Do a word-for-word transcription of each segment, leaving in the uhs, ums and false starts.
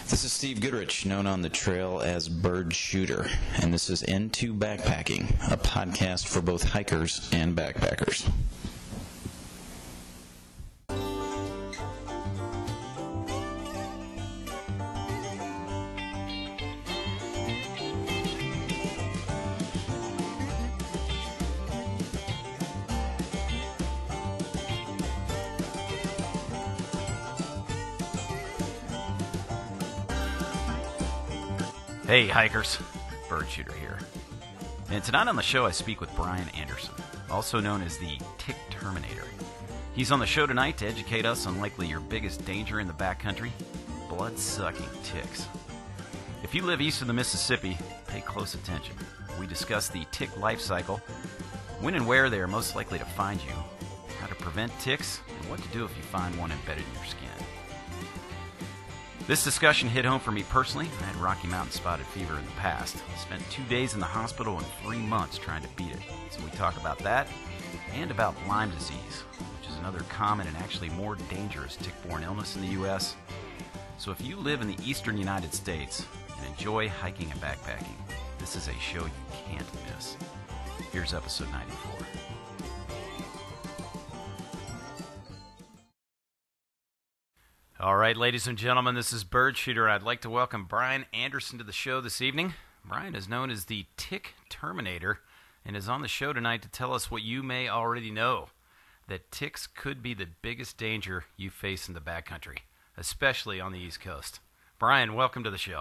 This is Steve Goodrich, known on the trail as Bird Shooter, and this is Into Backpacking, a podcast for both hikers and backpackers. Hey hikers, Bird Shooter here. And tonight on the show I speak with Brian Anderson, also known as the Tick Terminator. He's on the show tonight to educate us on likely your biggest danger in the backcountry, blood-sucking ticks. If you live east of the Mississippi, pay close attention. We discuss the tick life cycle, when and where they are most likely to find you, how to prevent ticks, and what to do if you find one embedded in your skin. This discussion hit home for me personally. I had Rocky Mountain spotted fever in the past. I spent two days in the hospital and three months trying to beat it. So we talk about that and about Lyme disease, which is another common and actually more dangerous tick-borne illness in the U S. So if you live in the eastern United States and enjoy hiking and backpacking, this is a show you can't miss. Here's episode ninety-four. All right, ladies and gentlemen, this is Bird Shooter. I'd like to welcome Brian Anderson to the show this evening. Brian is known as the Tick Terminator and is on the show tonight to tell us what you may already know, that ticks could be the biggest danger you face in the backcountry, especially on the East Coast. Brian, welcome to the show.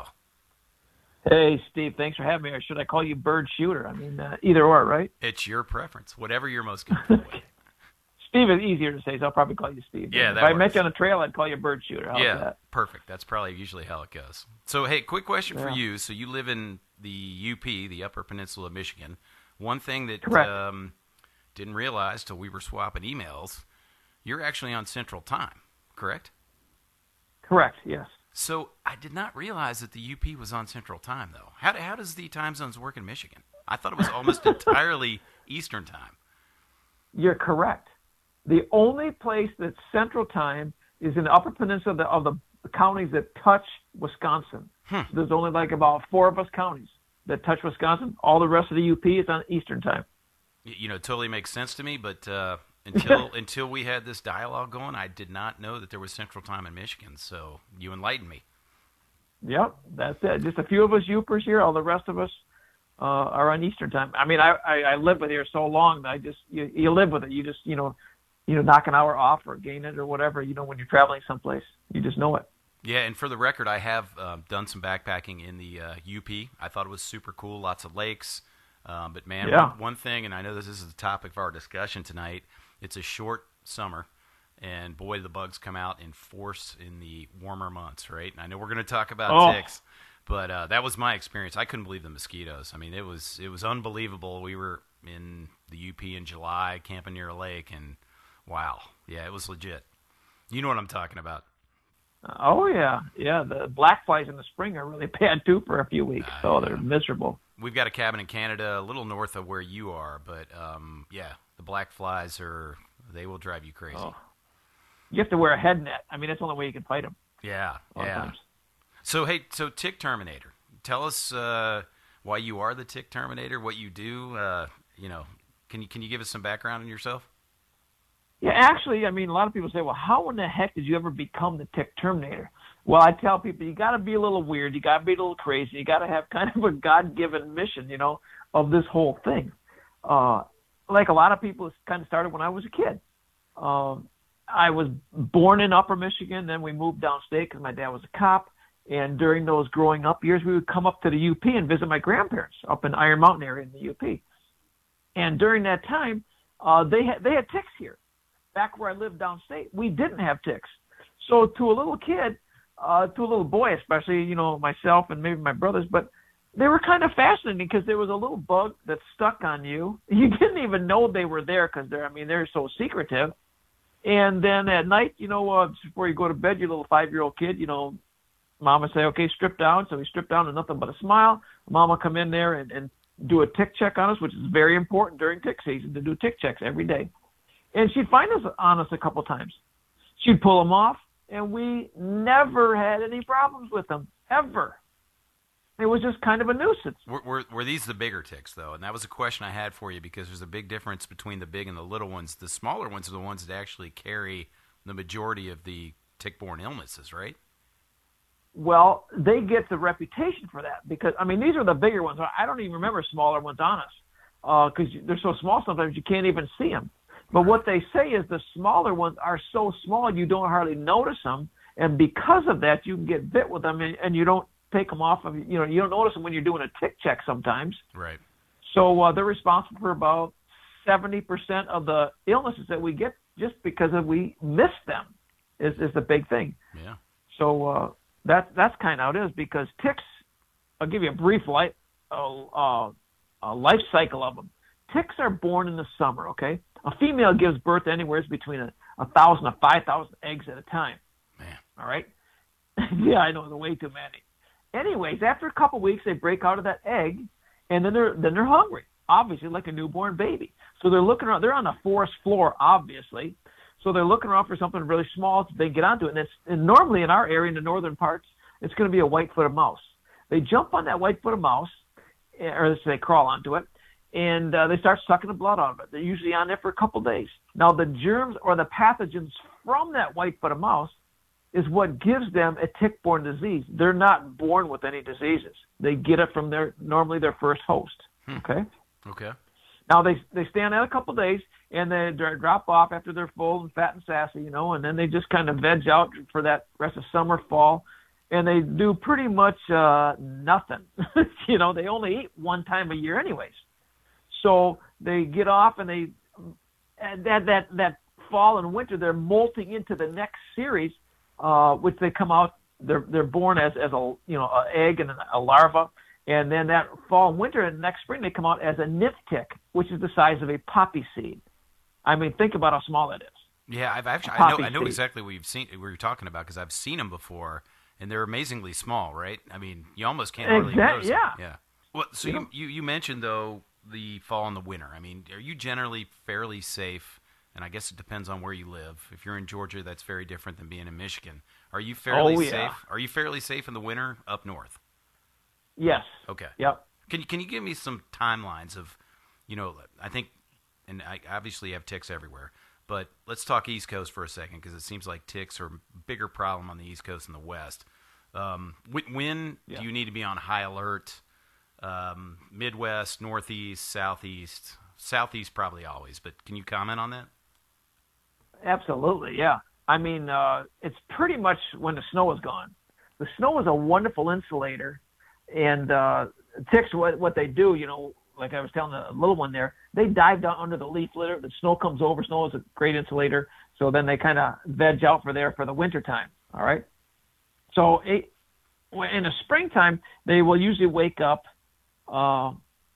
Hey, Steve, thanks for having me. Or should I call you Bird Shooter? I mean, uh, either or, right? It's your preference, whatever you're most comfortable with. Steve is easier to say, so I'll probably call you Steve. Yeah, if that I works. met you on the trail, I'd call you Bird Shooter. How's yeah, that? Perfect. That's probably usually how it goes. So, hey, quick question yeah. for you. So you live in the U P, the Upper Peninsula of Michigan. One thing that um, didn't realize till we were swapping emails, you're actually on Central Time, correct? Correct, yes. So I did not realize that the U P was on Central Time, though. How, how does the time zones work in Michigan? I thought it was almost entirely Eastern Time. You're correct. The only place that's Central Time is in the Upper Peninsula of the, of the counties that touch Wisconsin. Hmm. So there's only like about four of us counties that touch Wisconsin. All the rest of the U P is on Eastern Time. You know, it totally makes sense to me, but uh, until until we had this dialogue going, I did not know that there was Central Time in Michigan, so you enlightened me. Yep, that's it. Just a few of us Yoopers here. All the rest of us uh, are on Eastern Time. I mean, I, I, I lived with here so long that I just, you, you live with it. You just, you know, you know, knock an hour off or gain it or whatever, you know, when you're traveling someplace. You just know it. Yeah, and for the record, I have uh, done some backpacking in the uh, U P. I thought it was super cool, lots of lakes. Um, but, man, yeah. one, one thing, and I know this is the topic of our discussion tonight, it's a short summer, and, boy, the bugs come out in force in the warmer months, right? And I know we're going to talk about oh. ticks, but uh, that was my experience. I couldn't believe the mosquitoes. I mean, it was it was unbelievable. We were in the U P in July, camping near a lake, and wow. Yeah, it was legit. You know what I'm talking about. Oh, yeah. Yeah, the black flies in the spring are really bad, too, for a few weeks. Uh, so yeah. they're miserable. We've got a cabin in Canada a little north of where you are, but, um, yeah, the black flies, are they will drive you crazy. Oh. You have to wear a head net. I mean, that's the only way you can fight them. Yeah, a lot yeah. of times. So, hey, so Tick Terminator, tell us uh, why you are the Tick Terminator, what you do. Uh, you know, can you, can you give us some background on yourself? Yeah, actually, I mean, a lot of people say, well, how in the heck did you ever become the Tick Terminator? Well, I tell people, you got to be a little weird. You got to be a little crazy. You got to have kind of a God-given mission, you know, of this whole thing. Uh, like a lot of people, it kind of started when I was a kid. Um, I was born in Upper Michigan. Then we moved downstate because my dad was a cop. And during those growing up years, we would come up to the U P and visit my grandparents up in Iron Mountain area in the U P. And during that time, uh, they had they had ticks here. Back where I lived downstate, we didn't have ticks. So to a little kid, uh, to a little boy especially, you know, myself and maybe my brothers, but they were kind of fascinating because there was a little bug that stuck on you. You didn't even know they were there because they're, I mean, they're so secretive. And then at night, you know, uh, just before you go to bed, your little five-year-old kid, you know, Mama say, okay, strip down. So we strip down to nothing but a smile. Mama come in there and, and do a tick check on us, which is very important during tick season to do tick checks every day. And she'd find us on us a couple times. She'd pull them off, and we never had any problems with them. ever. It was just kind of a nuisance. Were, were, were these the bigger ticks, though? And that was a question I had for you, because there's a big difference between the big and the little ones. The smaller ones are the ones that actually carry the majority of the tick-borne illnesses, right? Well, they get the reputation for that because, I mean, these are the bigger ones. I don't even remember smaller ones on us because uh, they're so small sometimes you can't even see them. But what they say is the smaller ones are so small you don't hardly notice them, and because of that, you can get bit with them, and, and you don't take them off of, you know, you don't notice them when you're doing a tick check sometimes. Right. So uh, they're responsible for about seventy percent of the illnesses that we get just because of we miss them is, is the big thing. Yeah. So uh, that, that's kind of how it is because ticks, I'll give you a brief life, uh, uh, uh, life cycle of them. Ticks are born in the summer, okay? A female gives birth anywhere between a, a thousand to five thousand eggs at a time. Man. All right? Yeah, I know, there's way too many. Anyways, after a couple weeks, they break out of that egg, and then they're then they're hungry, obviously, like a newborn baby. So they're looking around. They're on the forest floor, obviously. So they're looking around for something really small so they can get onto it. And, it's, and normally in our area, in the northern parts, it's going to be a white-footed mouse. They jump on that white-footed mouse, or they crawl onto it, and uh, they start sucking the blood out of it. They're usually on there for a couple days. Now, the germs or the pathogens from that white-footed mouse is what gives them a tick-borne disease. They're not born with any diseases. They get it from their normally their first host. Hmm. Okay. Okay. Now they they stay on that a couple of days and they drop off after they're full and fat and sassy, you know, and then they just kind of veg out for that rest of summer, fall, and they do pretty much uh, nothing. You know, they only eat one time a year, anyways. So they get off and they and that that that fall and winter they're molting into the next series. Uh, which they come out, they're they're born as as a you know an egg and a larva, and then that fall and winter and next spring they come out as a nymph tick, which is the size of a poppy seed. I mean, think about how small that is. Yeah, I've actually I know I know seed. exactly what you've seen, what you're talking about because I've seen them before, and they're amazingly small, right? I mean, you almost can't hardly Exact- notice yeah. them. Yeah. Well, so you, you you mentioned though the fall and the winter. I mean, are you generally fairly safe? And I guess it depends on where you live. If you're in Georgia, that's very different than being in Michigan. Are you fairly Oh, yeah. safe? Are you fairly safe in the winter up north? Yes. Okay. Yep. Can you can you give me some timelines of, you know, I think, and I obviously have ticks everywhere, but let's talk East Coast for a second because it seems like ticks are a bigger problem on the East Coast than the West. Um, when when Yeah. do you need to be on high alert? Um, Midwest, Northeast, Southeast, Southeast probably always, but can you comment on that? Absolutely, yeah. I mean, uh, it's pretty much when the snow is gone. The snow is a wonderful insulator, and uh, ticks, what, what they do, you know, like I was telling the little one there, they dive down under the leaf litter. The snow comes over. Snow is a great insulator, so then they kind of veg out for there for the winter time, all right? So it, in the springtime, they will usually wake up, uh,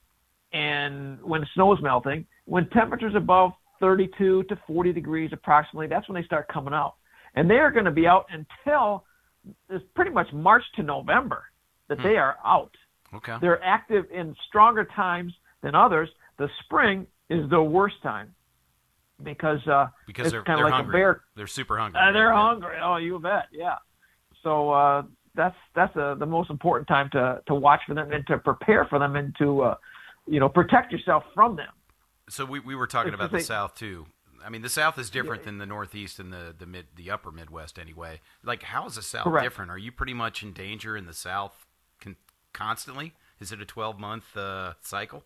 and when the snow is melting, when temperatures above thirty-two to forty degrees approximately, that's when they start coming out. And they are going to be out until it's pretty much March to November that Hmm. they are out. Okay. They're active in stronger times than others. The spring is the worst time because uh, Because it's they're, kind they're of like hungry. a bear. They're super hungry. Uh, they're Yeah. hungry. Oh, you bet. Yeah. So uh, that's that's uh, the most important time to to watch for them and to prepare for them and to uh, you know protect yourself from them. So we, we were talking It's about just the they- South too. I mean, the South is different Yeah. than the Northeast and the the mid the upper Midwest anyway. Like, how is the South Correct. different? Are you pretty much in danger in the South con- constantly? Is it a twelve month uh, cycle?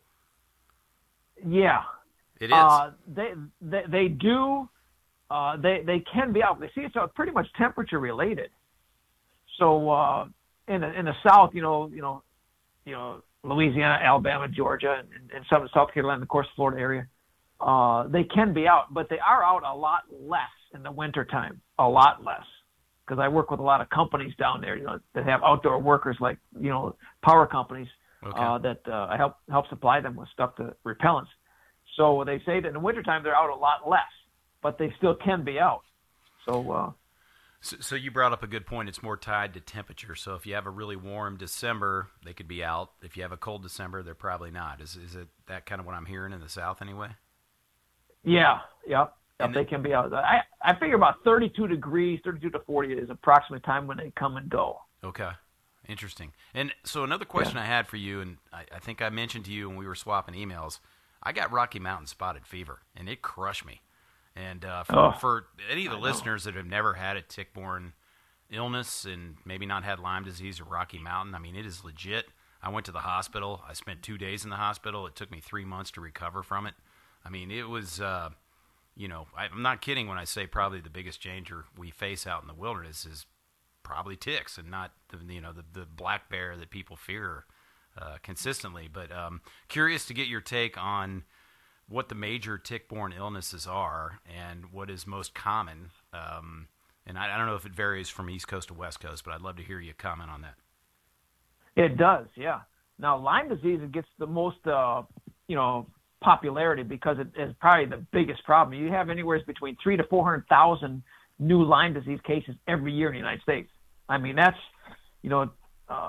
Yeah. It is. Uh, they, they they do. Uh, they they can be out. They see it's uh, pretty much temperature related. So uh, in the, in the South, you know, you know, you know, Louisiana, Alabama, Georgia, and, and some of South Carolina, of course, Florida area, uh, they can be out, but they are out a lot less in the wintertime, a lot less. Because I work with a lot of companies down there, you know, that have outdoor workers like, you know, power companies Okay. uh, that uh, I help help supply them with stuff to repellents. So they say that in the wintertime they're out a lot less, but they still can be out. So uh, So, so you brought up a good point. It's more tied to temperature. So if you have a really warm December, they could be out. If you have a cold December, they're probably not. Is is it that kind of what I'm hearing in the South anyway? yeah, yeah, And they then- can be out. I I figure about thirty-two degrees, thirty-two to forty is approximately time when they come and go. Okay. Interesting. And so another question yeah. I had for you, and I, I think I mentioned to you when we were swapping emails, I got Rocky Mountain spotted fever, and it crushed me. And uh, for, oh, for any of the I listeners know. that have never had a tick-borne illness and maybe not had Lyme disease or Rocky Mountain, I mean, it is legit. I went to the hospital. I spent two days in the hospital. It took me three months to recover from it. I mean, it was, uh, you know, I, I'm not kidding when I say probably the biggest danger we face out in the wilderness is probably ticks and not the, you know, the, the black bear that people fear uh, consistently. But um, curious to get your take on what the major tick-borne illnesses are and what is most common. Um, and I, I don't know if it varies from East Coast to West Coast, but I'd love to hear you comment on that. It does, yeah. Now, Lyme disease it gets the most, uh, you know, popularity because it is probably the biggest problem. You have anywhere between three to four hundred thousand new Lyme disease cases every year in the United States. I mean, that's, you know, uh,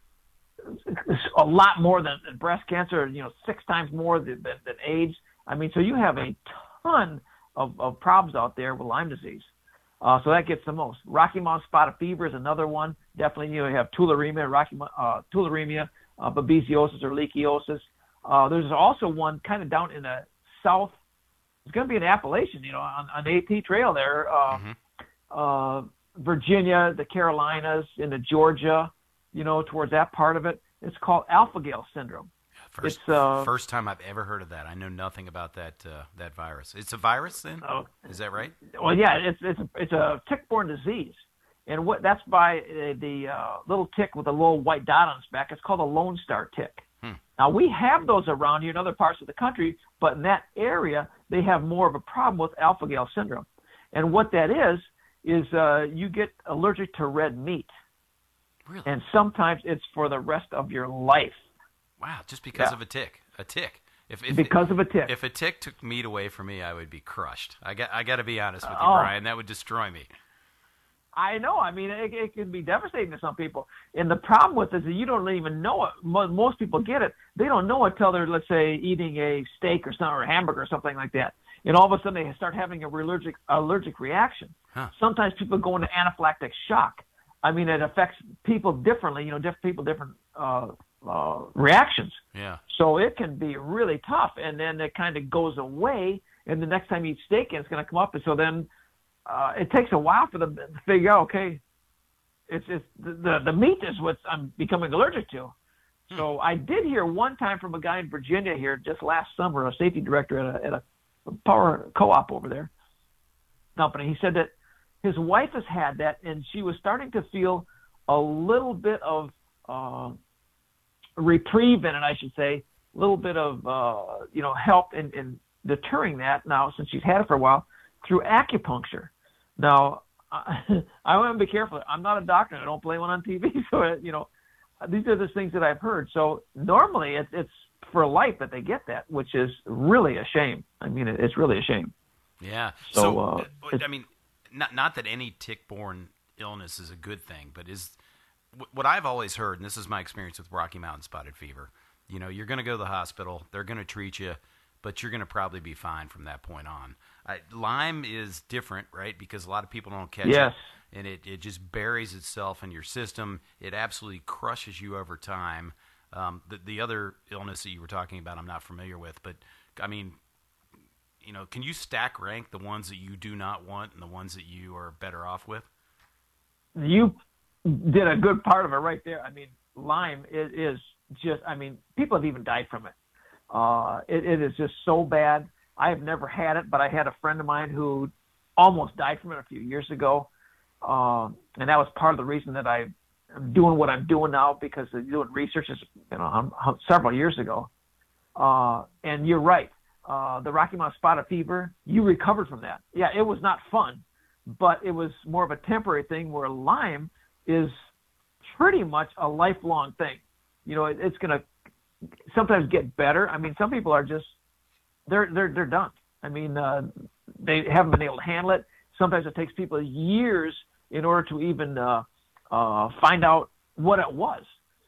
a lot more than, than breast cancer. You know, six times more than, than, than AIDS. I mean, so you have a ton of, of problems out there with Lyme disease. Uh, so that gets the most. Rocky Mountain spotted fever is another one. Definitely, you know, you have tularemia, Rocky, uh, tularemia, uh, babesiosis or leishmaniasis. Uh, there's also one kind of down in the south. It's going to be in Appalachian, you know, on, on the AT Trail there. Uh, mm-hmm. uh, Virginia, the Carolinas, into Georgia, you know, towards that part of it. It's called alpha-gal syndrome. First, it's, uh, first time I've ever heard of that. I know nothing about that uh, that virus. It's a virus, then? Uh, Is that right? Well, yeah, it's it's a, it's a tick-borne disease, and what that's by uh, the uh, little tick with a little white dot on its back. It's called a Lone Star tick. Hmm. Now we have those around here in other parts of the country, but in that area they have more of a problem with alpha-gal syndrome, and what that is is uh, you get allergic to red meat, really? And sometimes it's for the rest of your life. Wow, just because yeah. of a tick. A tick. If, if because of a tick. If a tick took meat away from me, I would be crushed. I got I got to be honest with you, oh. Brian. That would destroy me. I know. I mean, it, it can be devastating to some people. And the problem with it is that you don't even know it. Most people get it. They don't know it until they're, let's say, eating a steak or something, or a hamburger or something like that. And all of a sudden they start having a allergic allergic reaction. Huh. Sometimes people go into anaphylactic shock. I mean, it affects people differently. You know, different people, different uh, uh, reactions. Yeah. So it can be really tough. And then it kind of goes away. And the next time you eat steak, it's going to come up. And so then uh, it takes a while for them to figure out, okay, it's, it's the, the, the meat is what I'm becoming allergic to. Hmm. So I did hear one time from a guy in Virginia here just last summer, a safety director at a, at a power co-op over there company. He said that his wife has had that, and she was starting to feel a little bit of uh, reprieve in it, I should say, a little bit of uh, you know help in, in deterring that now since she's had it for a while through acupuncture. Now, I, I want to be careful. I'm not a doctor. I don't play one on T V, so you know these are the things that I've heard. So normally it's, it's for life that they get that, which is really a shame. I mean, it's really a shame. Yeah. So, so uh, I mean, not not that any tick-borne illness is a good thing, but is what I've always heard, and this is my experience with Rocky Mountain spotted fever. You know, you're going to go to the hospital, they're going to treat you, but you're going to probably be fine from that point on. I, Lyme is different, right? Because a lot of people don't catch yes. it, and it, it just buries itself in your system. It absolutely crushes you over time. Um, the, the other illness that you were talking about, I'm not familiar with, but I mean, you know, can you stack rank the ones that you do not want and the ones that you are better off with? You did a good part of it right there. I mean, Lyme is, is just, I mean, people have even died from it. Uh, it. It is just so bad. I have never had it, but I had a friend of mine who almost died from it a few years ago. Uh, and that was part of the reason that I I'm doing what I'm doing now, because doing research is, you know, um, several years ago. Uh, and you're right. Uh, the Rocky Mountain spotted fever, you recovered from that. Yeah, it was not fun, but it was more of a temporary thing, where Lyme is pretty much a lifelong thing. You know, it, it's going to sometimes get better. I mean, some people are just, they're, they're, they're done. I mean, uh, they haven't been able to handle it. Sometimes it takes people years in order to even, uh, Uh, find out what it was.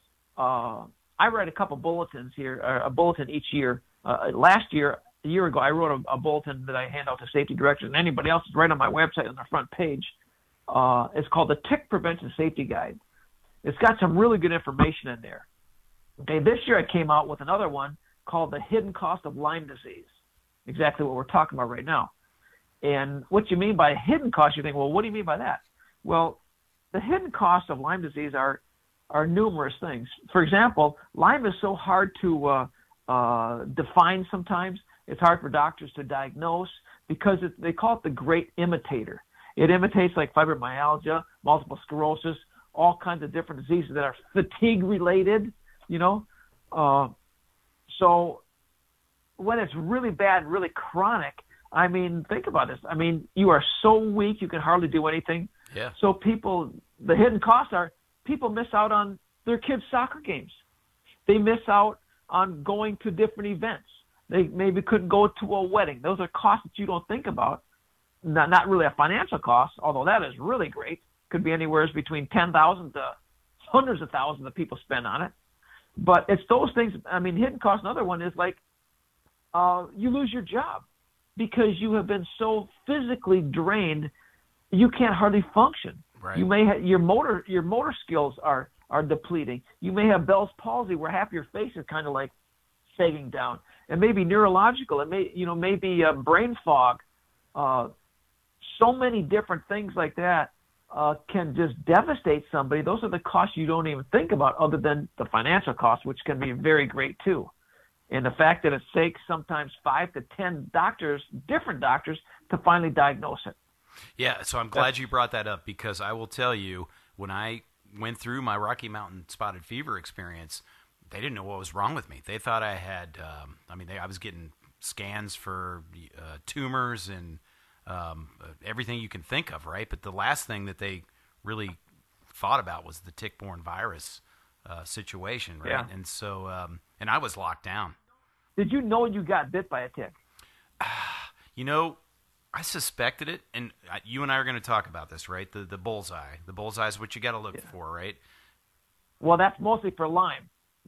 Uh, I write a couple bulletins here, uh, a bulletin each year. Uh, last year, a year ago, I wrote a, a bulletin that I hand out to safety directors and anybody else. It's right on my website on the front page. Uh, it's called the Tick Prevention Safety Guide. It's got some really good information in there. Okay, this year I came out with another one called The Hidden Cost of Lyme Disease, exactly what we're talking about right now. And what you mean by hidden cost, you think, well, what do you mean by that? Well, the hidden costs of Lyme disease are are numerous things. For example, Lyme is so hard to uh, uh, define sometimes. It's hard for doctors to diagnose because it, they call it the great imitator. It imitates like fibromyalgia, multiple sclerosis, all kinds of different diseases that are fatigue-related, you know. Uh, so when it's really bad, really chronic, I mean, think about this. I mean, you are so weak you can hardly do anything. Yeah. So people, the hidden costs are people miss out on their kids' soccer games. They miss out on going to different events. They maybe couldn't go to a wedding. Those are costs that you don't think about. Not, not really a financial cost, although that is really great. Could be anywhere between ten thousand to hundreds of thousands that people spend on it. But it's those things. I mean, hidden cost. Another one is like uh, you lose your job because you have been so physically drained, you can't hardly function. Right. You may have, your motor your motor skills are are depleting. You may have Bell's palsy, where half your face is kind of like sagging down. It may be neurological. It may you know maybe uh, brain fog. Uh, so many different things like that uh, can just devastate somebody. Those are the costs you don't even think about, other than the financial costs, which can be very great too. And the fact that it takes sometimes five to ten doctors, different doctors, to finally diagnose it. Yeah, so I'm glad you brought that up, because I will tell you, when I went through my Rocky Mountain spotted fever experience, they didn't know what was wrong with me. They thought I had, um, I mean, they, I was getting scans for uh, tumors and um, everything you can think of, right? But the last thing that they really thought about was the tick-borne virus uh, situation, right? Yeah. And so, um, and I was locked down. Did you know you got bit by a tick? You know, I suspected it, and you and I are going to talk about this, right? The the bullseye. The bullseye is what you got to look Yeah. for, right? Well, that's mostly for Lyme.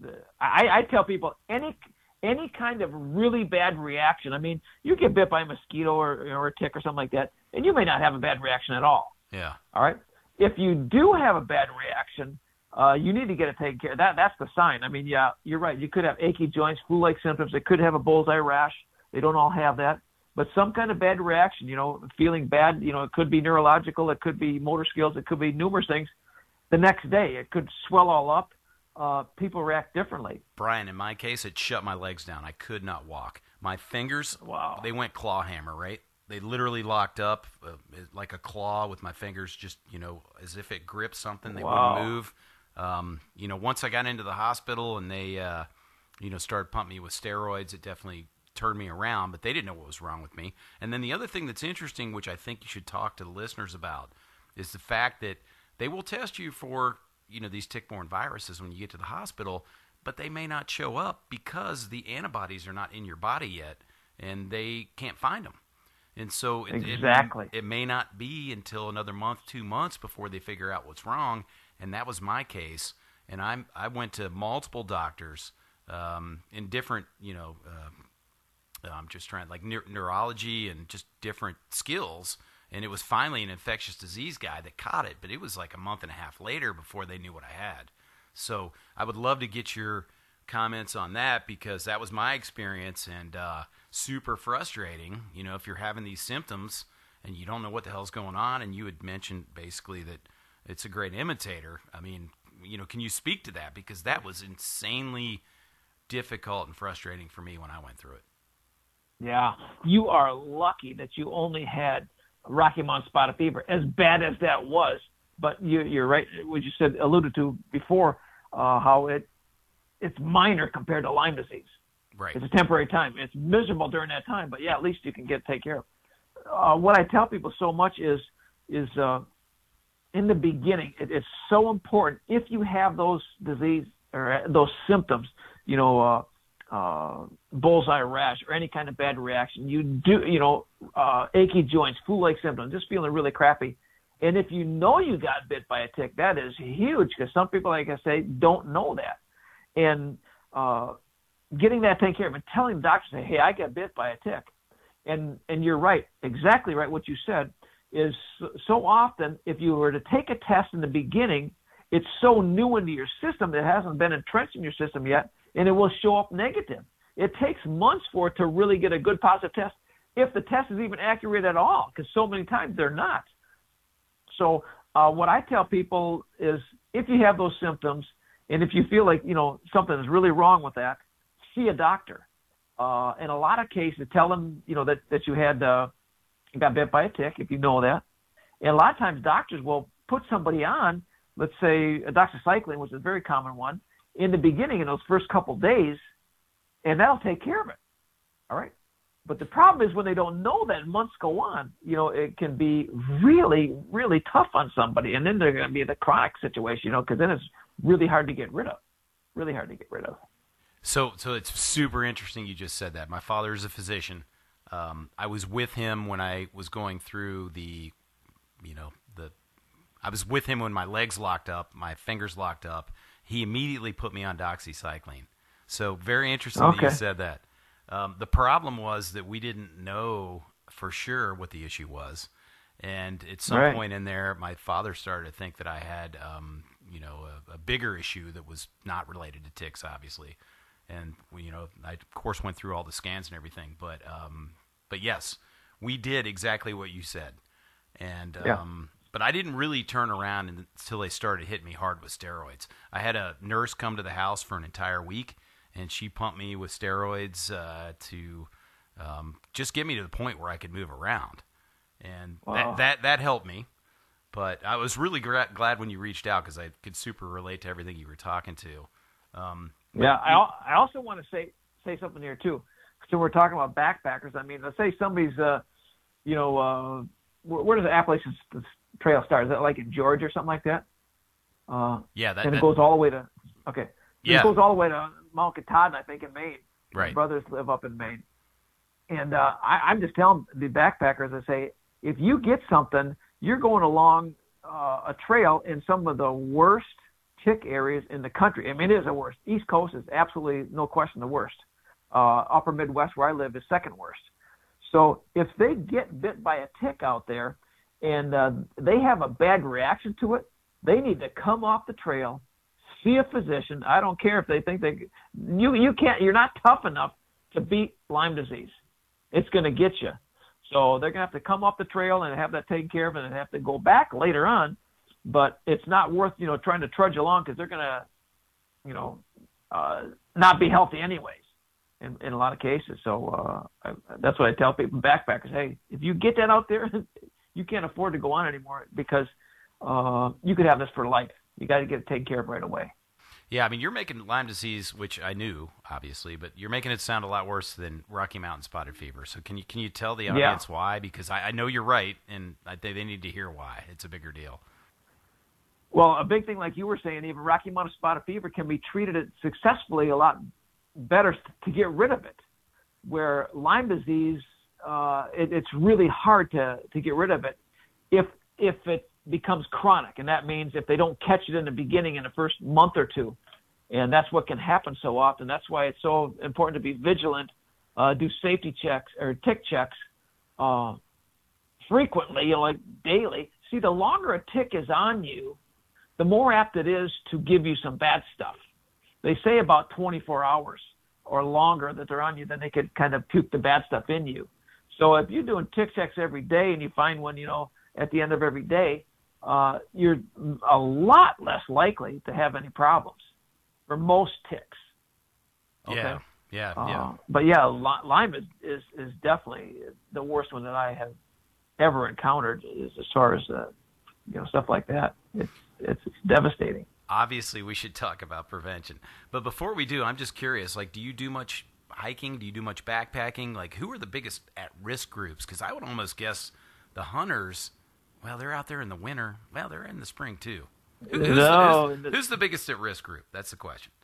I, I tell people any any kind of really bad reaction. I mean, you get bit by a mosquito or, or a tick or something like that, and you may not have a bad reaction at all. Yeah. All right. If you do have a bad reaction, uh, you need to get it taken care of. That that's the sign. I mean, yeah, you're right. You could have achy joints, flu-like symptoms. It could have a bullseye rash. They don't all have that. But some kind of bad reaction, you know, feeling bad, you know, it could be neurological, it could be motor skills, it could be numerous things. The next day, it could swell all up. Uh, people react differently. Brian, in my case, it shut my legs down. I could not walk. My fingers, Wow. they went claw hammer, right? They literally locked up uh, like a claw with my fingers, just, you know, as if it gripped something. They Wow. wouldn't move. Um, you know, once I got into the hospital and they, uh, you know, started pumping me with steroids, it definitely turned me around, but they didn't know what was wrong with me. And then the other thing that's interesting, which I think you should talk to the listeners about, is the fact that they will test you for, you know, these tick-borne viruses when you get to the hospital, but they may not show up because the antibodies are not in your body yet, and they can't find them. And so it, Exactly. it, it may not be until another month, two months before they figure out what's wrong, and that was my case. And I'm I went to multiple doctors um, in different, you know, uh, I'm just trying, like neur- neurology and just different skills. And it was finally an infectious disease guy that caught it, but it was like a month and a half later before they knew what I had. So I would love to get your comments on that, because that was my experience, and uh, super frustrating, you know, if you're having these symptoms and you don't know what the hell's going on. And you had mentioned basically that it's a great imitator. I mean, you know, can you speak to that? Because that was insanely difficult and frustrating for me when I went through it. Yeah, you are lucky that you only had Rocky Mountain spotted fever, as bad as that was. But you, you're right, what you said, alluded to before, uh, how it it's minor compared to Lyme disease. Right. It's a temporary time. It's miserable during that time, but yeah, at least you can get taken care of. Uh, what I tell people so much is is uh, in the beginning, it, it's so important if you have those disease or those symptoms, you know. Uh, Uh, bullseye rash or any kind of bad reaction, you do, you know, uh, achy joints, flu-like symptoms, just feeling really crappy. And if you know you got bit by a tick, that is huge, because some people, like I say, don't know that. And uh, getting that taken care of and telling the doctor, say, hey, I got bit by a tick. And and you're right, exactly right what you said, is so often if you were to take a test in the beginning it's so new into your system that it hasn't been entrenched in your system yet, and it will show up negative. It takes months for it to really get a good positive test, if the test is even accurate at all, because so many times they're not. So uh, what I tell people is, if you have those symptoms, and if you feel like, you know, something is really wrong with that, see a doctor. Uh, in a lot of cases, tell them, you know, that, that you had uh, got bit by a tick, if you know that. And a lot of times doctors will put somebody on, let's say a doxycycline, which is a very common one, in the beginning, in those first couple days, and that'll take care of it. All right? But the problem is when they don't know that, months go on, you know, it can be really, really tough on somebody. And then they're going to be in the chronic situation, you know, because then it's really hard to get rid of. Really hard to get rid of. So, so it's super interesting you just said that. My father is a physician. Um, I was with him when I was going through the, you know, the, I was with him when my legs locked up, my fingers locked up. He immediately put me on doxycycline. So very interesting Okay. that you said that. Um, the problem was that we didn't know for sure what the issue was. And at some Right. point in there, my father started to think that I had, um, you know, a, a bigger issue that was not related to ticks, obviously. And, we, you know, I, of course, went through all the scans and everything. But, um, but yes, we did exactly what you said. And, Yeah. um, but I didn't really turn around until they started hitting me hard with steroids. I had a nurse come to the house for an entire week, and she pumped me with steroids uh, to um, just get me to the point where I could move around. And Wow. that, that, that helped me. But I was really gra- glad when you reached out because I could super relate to everything you were talking to. Um, Yeah, I, al- I also want to say say something here too. So we're talking about backpackers. I mean, let's say somebody's, uh, you know, uh, where, where does the Appalachian s- Trail start? Is that like in Georgia or something like that? Uh, yeah, that, and it that goes all the way to okay. Yeah. It goes all the way to Mount Katahdin, I think, in Maine. Right. My brothers live up in Maine, and uh, I, I'm just telling the backpackers, I say, if you get something, you're going along uh, a trail in some of the worst tick areas in the country. I mean, it is the worst. East Coast is absolutely, no question, the worst. Uh, upper Midwest, where I live, is second worst. So if they get bit by a tick out there and uh, they have a bad reaction to it, they need to come off the trail, see a physician. I don't care if they think they you you can't. You're not tough enough to beat Lyme disease. It's going to get you. So they're going to have to come off the trail and have that taken care of, and have to go back later on. But it's not worth, you know, trying to trudge along because they're going to, you know, uh, not be healthy anyways in, in a lot of cases. So uh, I, that's what I tell people, backpackers. Hey, if you get that out there, you can't afford to go on anymore because uh, you could have this for life. You got to get it taken care of right away. Yeah, I mean, you're making Lyme disease, which I knew, obviously, but you're making it sound a lot worse than Rocky Mountain spotted fever. So can you can you tell the audience Yeah. why? Because I, I know you're right, and I think they need to hear why. It's a bigger deal. Well, a big thing, like you were saying, even Rocky Mountain spotted fever can be treated successfully a lot better to get rid of it. Where Lyme disease, uh, it, it's really hard to, to get rid of it if if it becomes chronic, and that means if they don't catch it in the beginning in the first month or two, and that's what can happen so often. That's why it's so important to be vigilant, uh, do safety checks or tick checks uh, frequently, you know, like daily. See, the longer a tick is on you, the more apt it is to give you some bad stuff. They say about twenty-four hours or longer that they're on you, then they could kind of puke the bad stuff in you. So if you're doing tick checks every day and you find one, you know, at the end of every day, uh, you're a lot less likely to have any problems for most ticks. Okay? Yeah, yeah, Uh, yeah. But yeah, Ly- Lyme is, is, is definitely the worst one that I have ever encountered is as far as, uh, you know, stuff like that. It's, it's, it's devastating. Obviously, we should talk about prevention. But before we do, I'm just curious, like, do you do much hiking? Do you do much backpacking? Like, who are the biggest at-risk groups? Because I would almost guess the hunters, well, they're out there in the winter. Well, they're in the spring, too. Who, who's, No, the, who's, who's the biggest at-risk group? That's the question.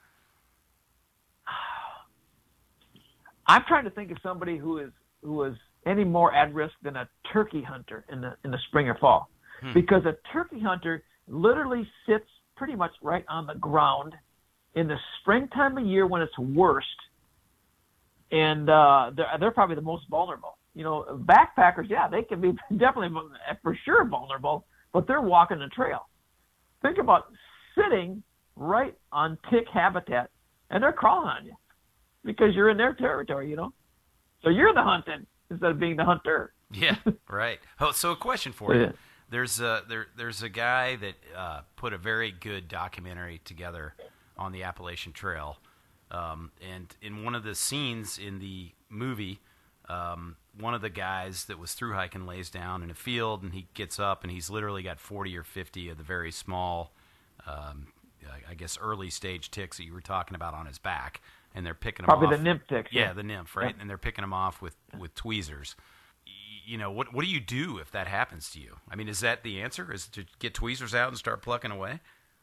I'm trying to think of somebody who is who is any more at risk than a turkey hunter in the in the spring or fall, Hmm. because a turkey hunter literally sits pretty much right on the ground in the springtime of year when it's worst, and uh, they're they're probably the most vulnerable. You know, backpackers, yeah, they can be definitely for sure vulnerable, but they're walking the trail. Think about sitting right on tick habitat, and they're crawling on you because you're in their territory, you know. So you're the hunted instead of being the hunter. Yeah, right. Oh, so a question for you. Yeah. There's a there there's a guy that uh, put a very good documentary together on the Appalachian Trail, um, and in one of the scenes in the movie, um, one of the guys that was through hiking lays down in a field, and he gets up, and he's literally got forty or fifty of the very small, um, I guess early stage ticks that you were talking about on his back, and they're picking them Probably off. the nymph ticks. Yeah, the nymph, right? Yeah. And they're picking them off with, with tweezers. You know, what what do you do if that happens to you? I mean, is that the answer? Is to get tweezers out and start plucking away?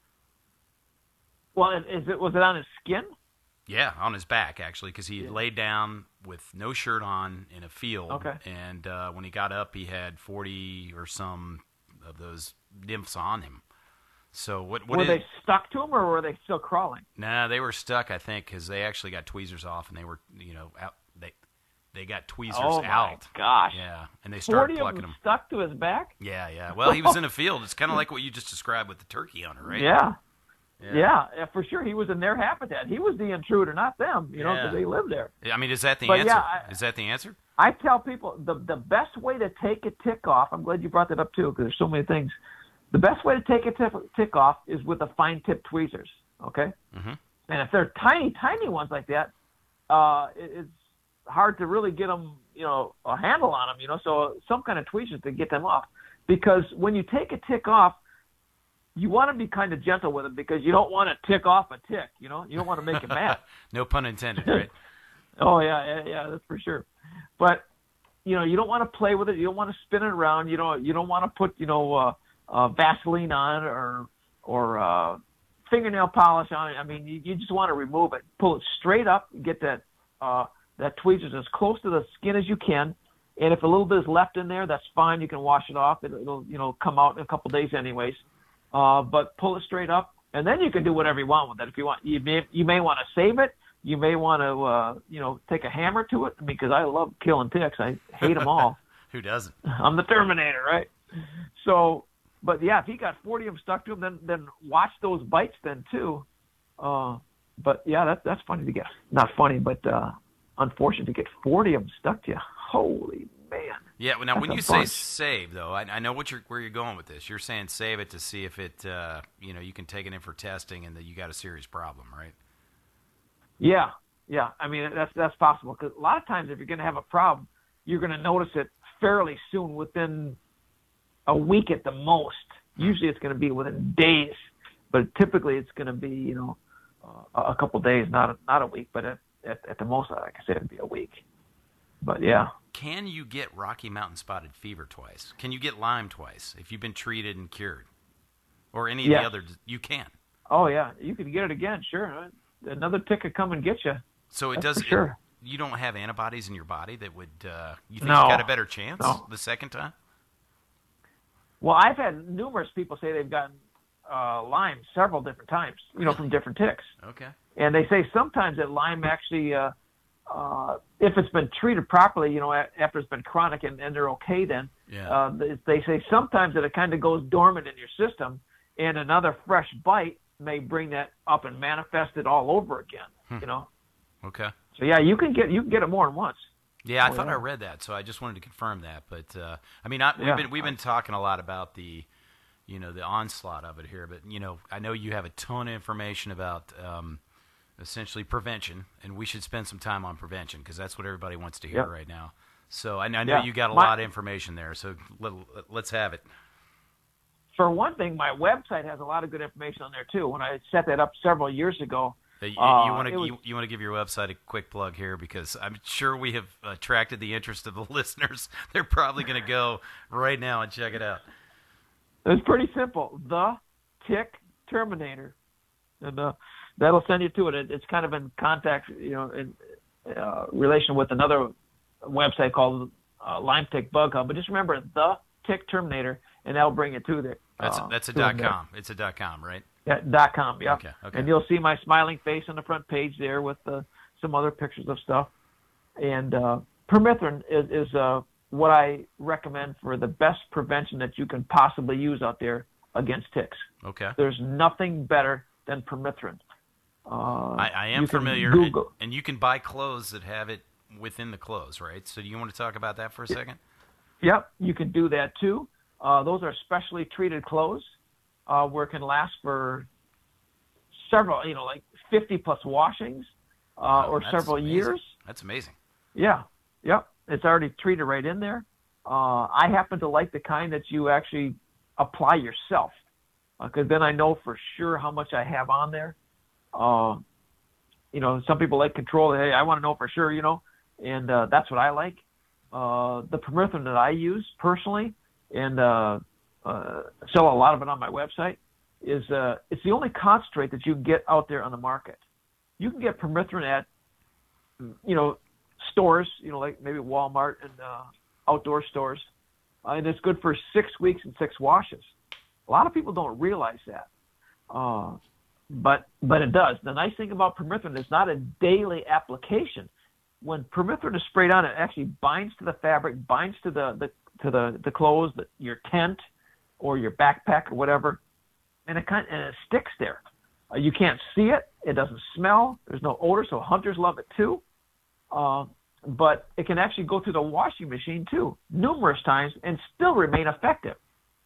Well, is it was it on his skin? Yeah, on his back, actually, because he had Yeah. laid down with no shirt on in a field. Okay. And uh, when he got up, he had forty or some of those nymphs on him. So what? what were is, they stuck to him, or were they still crawling? Nah, they were stuck, I think, because they actually got tweezers off, and they were, you know, out. They they got tweezers Oh my out. gosh! Yeah, and they started Forty of plucking them them. stuck to his back. Yeah, yeah. Well, he was in a field. It's kind of like what you just described with the turkey hunter, right? Yeah. Yeah. yeah, yeah, for sure. He was in their habitat. He was the intruder, not them. You know, Yeah. because they lived there. I mean, is that the But answer? yeah, I- is that the answer? I tell people the the best way to take a tick off. I'm glad you brought that up too, because there's so many things. The best way to take a tick, tick off is with the fine tip tweezers. Okay. Mm-hmm. And if they're tiny, tiny ones like that, uh, it, it's hard to really get them, you know, a handle on them, you know. So some kind of tweezers to get them off, because when you take a tick off, you want to be kind of gentle with it, because you don't want to tick off a tick, you know. You don't want to make it mad. No pun intended, right? Oh yeah, yeah, yeah, that's for sure. But you know, you don't want to play with it. You don't want to spin it around. You don't. You don't want to put, you know, uh, uh, Vaseline on it, or or uh, fingernail polish on it. I mean, you, you just want to remove it. Pull it straight up. Get that uh, that tweezers as close to the skin as you can. And if a little bit is left in there, that's fine. You can wash it off. It'll, it'll you know come out in a couple days anyways. Uh, but pull it straight up, and then you can do whatever you want with it. If you want, you may you may want to save it. You may want to, uh, you know, take a hammer to it, because I love killing ticks. I hate them all. Who doesn't? I'm the Terminator, right? So, but yeah, if he got forty of them stuck to him, then then watch those bites then too. Uh, but yeah, that's that's funny to get. Not funny, but uh, unfortunate to get forty of them stuck to you. Holy man! Yeah. Well, now, That's when a you say bunch. save, though, I, I know what you're where you're going with this. You're saying save it to see if it, uh, you know, you can take it in for testing, and that you got a serious problem, right? Yeah, yeah. I mean, that's that's possible, because a lot of times if you're going to have a problem, you're going to notice it fairly soon, within a week at the most. Usually it's going to be within days, but typically it's going to be, you know, uh, a couple days, not a, not a week, but at, at, at the most, like I said, it'd be a week. But yeah. Can you get Rocky Mountain spotted fever twice? Can you get Lyme twice if you've been treated and cured? Or any of Yes. the other, you can. Oh yeah, you could get it again, sure. Another tick could come and get you. So it That's does. for sure. It, you don't have antibodies in your body that would. Uh, you think No. you got a better chance No. the second time? Well, I've had numerous people say they've gotten uh, Lyme several different times, you know, from different ticks. Okay. And they say sometimes that Lyme actually, uh, uh, if it's been treated properly, you know, a- after it's been chronic and, and they're okay then, Yeah. uh, they, they say sometimes that it kind of goes dormant in your system, and another fresh bite may bring that up and manifest it all over again, Hmm. you know. Okay. So, yeah, you can get you can get it more than once. Yeah, I Oh, thought yeah. I read that, so I just wanted to confirm that. But uh, I mean, I, we've Yeah. been we've been talking a lot about the, you know, the onslaught of it here. But you know, I know you have a ton of information about um, essentially prevention, and we should spend some time on prevention, because that's what everybody wants to hear Yep. right now. So I, I know Yeah. you got a My- lot of information there. So let, let's have it. For one thing, my website has a lot of good information on there too. When I set that up several years ago, Uh, You, Uh, you want it to was- you, you want to give your website a quick plug here, because I'm sure we have attracted the interest of the listeners. They're probably going to go right now and check it out. it's pretty simple. The Tick Terminator, and uh, that'll send you to it. it. It's kind of in contact, you know, in uh, relation with another website called uh, Lyme Tick Bug Hub. But just remember, The Tick Terminator, and that'll bring you to there. That's uh, a, that's a to dot them there. com. It's a dot com, right? Yeah, dot com, yeah. Okay, okay. And you'll see my smiling face on the front page there with uh, some other pictures of stuff. And uh, permethrin is, is uh, what I recommend for the best prevention that you can possibly use out there against ticks. Okay. There's nothing better than permethrin. Uh, I, I am familiar, and, and you can buy clothes that have it within the clothes, right? So do you want to talk about that for a second? Yep, you can do that too. Uh, those are specially treated clothes uh, where it can last for several, you know, like fifty plus washings uh, oh, or several amazing. years. That's amazing. Yeah, yep. It's already treated right in there. Uh, I happen to like the kind that you actually apply yourself because uh, then I know for sure how much I have on there. Uh, you know, some people like control. Hey, I want to know for sure, you know, and uh, that's what I like. Uh, the permethrin that I use personally and uh, uh, sell a lot of it on my website is uh, it's the only concentrate that you can get out there on the market. You can get permethrin at, you know, stores, you know, like maybe Walmart and uh, outdoor stores, uh, and it's good for six weeks and six washes. A lot of people don't realize that, uh, but but it does. The nice thing about permethrin is it's not a daily application. When permethrin is sprayed on, it actually binds to the fabric, binds to the, the to the, the clothes, the, your tent, or your backpack or whatever, and it kind and it sticks there. Uh, you can't see it. It doesn't smell. There's no odor, so hunters love it too. Uh, but it can actually go through the washing machine too, numerous times, and still remain effective.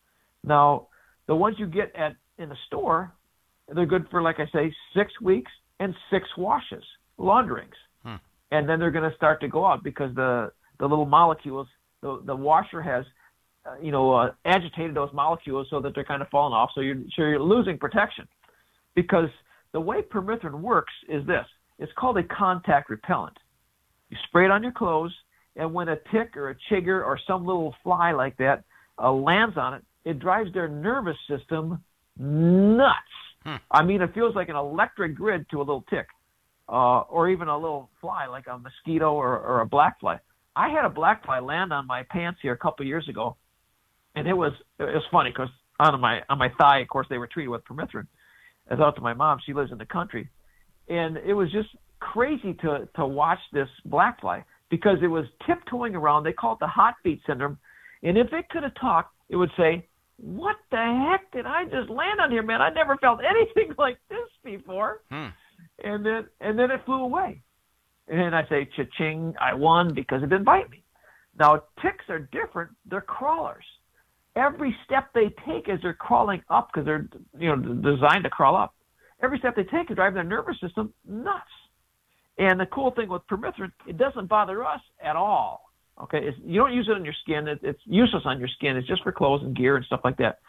Now, the ones you get at in the store, they're good for, like I say, six weeks and six washes, launderings. Hmm. And then they're going to start to go out because the, the little molecules, the, the washer has, uh, you know, uh, agitated those molecules so that they're kind of falling off. So you're, so you're losing protection. Because the way permethrin works is this. It's called a contact repellent. You spray it on your clothes, and when a tick or a chigger or some little fly like that uh, lands on it, it drives their nervous system nuts. Hmm. I mean, it feels like an electric grid to a little tick. Uh, or even a little fly like a mosquito or, or a black fly. I had a black fly land on my pants here a couple of years ago, and it was it was funny because on my on my thigh, of course, they were treated with permethrin. I thought to my mom, she lives in the country, and it was just crazy to to watch this black fly because it was tiptoeing around. They call it the hot feet syndrome, and if it could have talked, it would say, "What the heck did I just land on here, man? I never felt anything like this before." Hmm. And then and then it flew away. And I say, cha-ching, I won because it didn't bite me. Now, ticks are different. They're crawlers. Every step they take as they're crawling up, because they're you know designed to crawl up, every step they take is driving their nervous system nuts. And the cool thing with permethrin, it doesn't bother us at all. Okay, it's, you don't use it on your skin. It, it's useless on your skin. It's just for clothes and gear and stuff like that.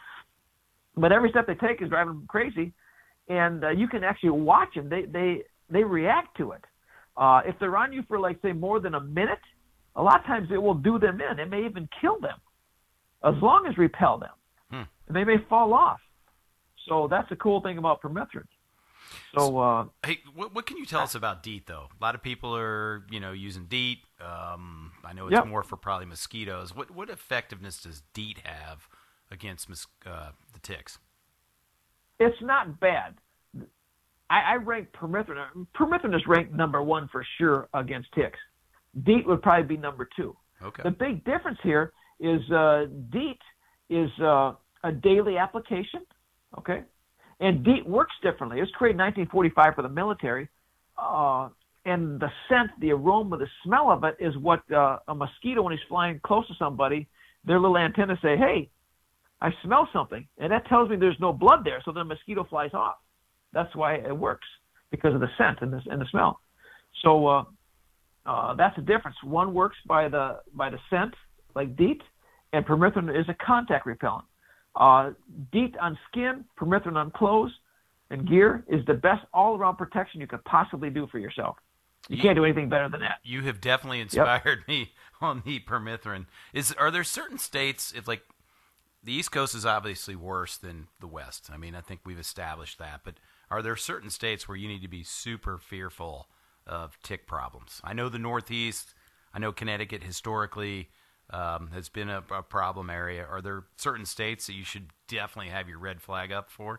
But every step they take is driving them crazy. And uh, you can actually watch them. They they they react to it. Uh, if they're on you for, like, say, more than a minute, a lot of times it will do them in. It may even kill them, as long as repel them. Hmm. And they may fall off. So that's the cool thing about permethrin. So, uh, hey, what, what can you tell us about DEET, though? A lot of people are, you know, using DEET. Um, I know it's yep. more for probably mosquitoes. What what effectiveness does DEET have against mos- uh, the ticks? It's not bad. I, I rank permethrin. Permethrin is ranked number one for sure against ticks. DEET would probably be number two. Okay. The big difference here is uh, DEET is uh, a daily application, okay? And DEET works differently. It was created in nineteen forty-five for the military, uh, and the scent, the aroma, the smell of it is what uh, a mosquito, when he's flying close to somebody, their little antennas say, hey, I smell something, and that tells me there's no blood there, so the mosquito flies off. That's why it works, because of the scent and the, and the smell. So uh, uh, that's the difference. One works by the by the scent, like DEET, and permethrin is a contact repellent. Uh, DEET on skin, permethrin on clothes and gear is the best all-around protection you could possibly do for yourself. You, you can't do anything better than that. You have definitely inspired yep. me on the permethrin. Is are there certain states, if like the East Coast is obviously worse than the West. I mean, I think we've established that. But are there certain states where you need to be super fearful of tick problems? I know the Northeast. I know Connecticut historically um, has been a, a problem area. Are there certain states that you should definitely have your red flag up for?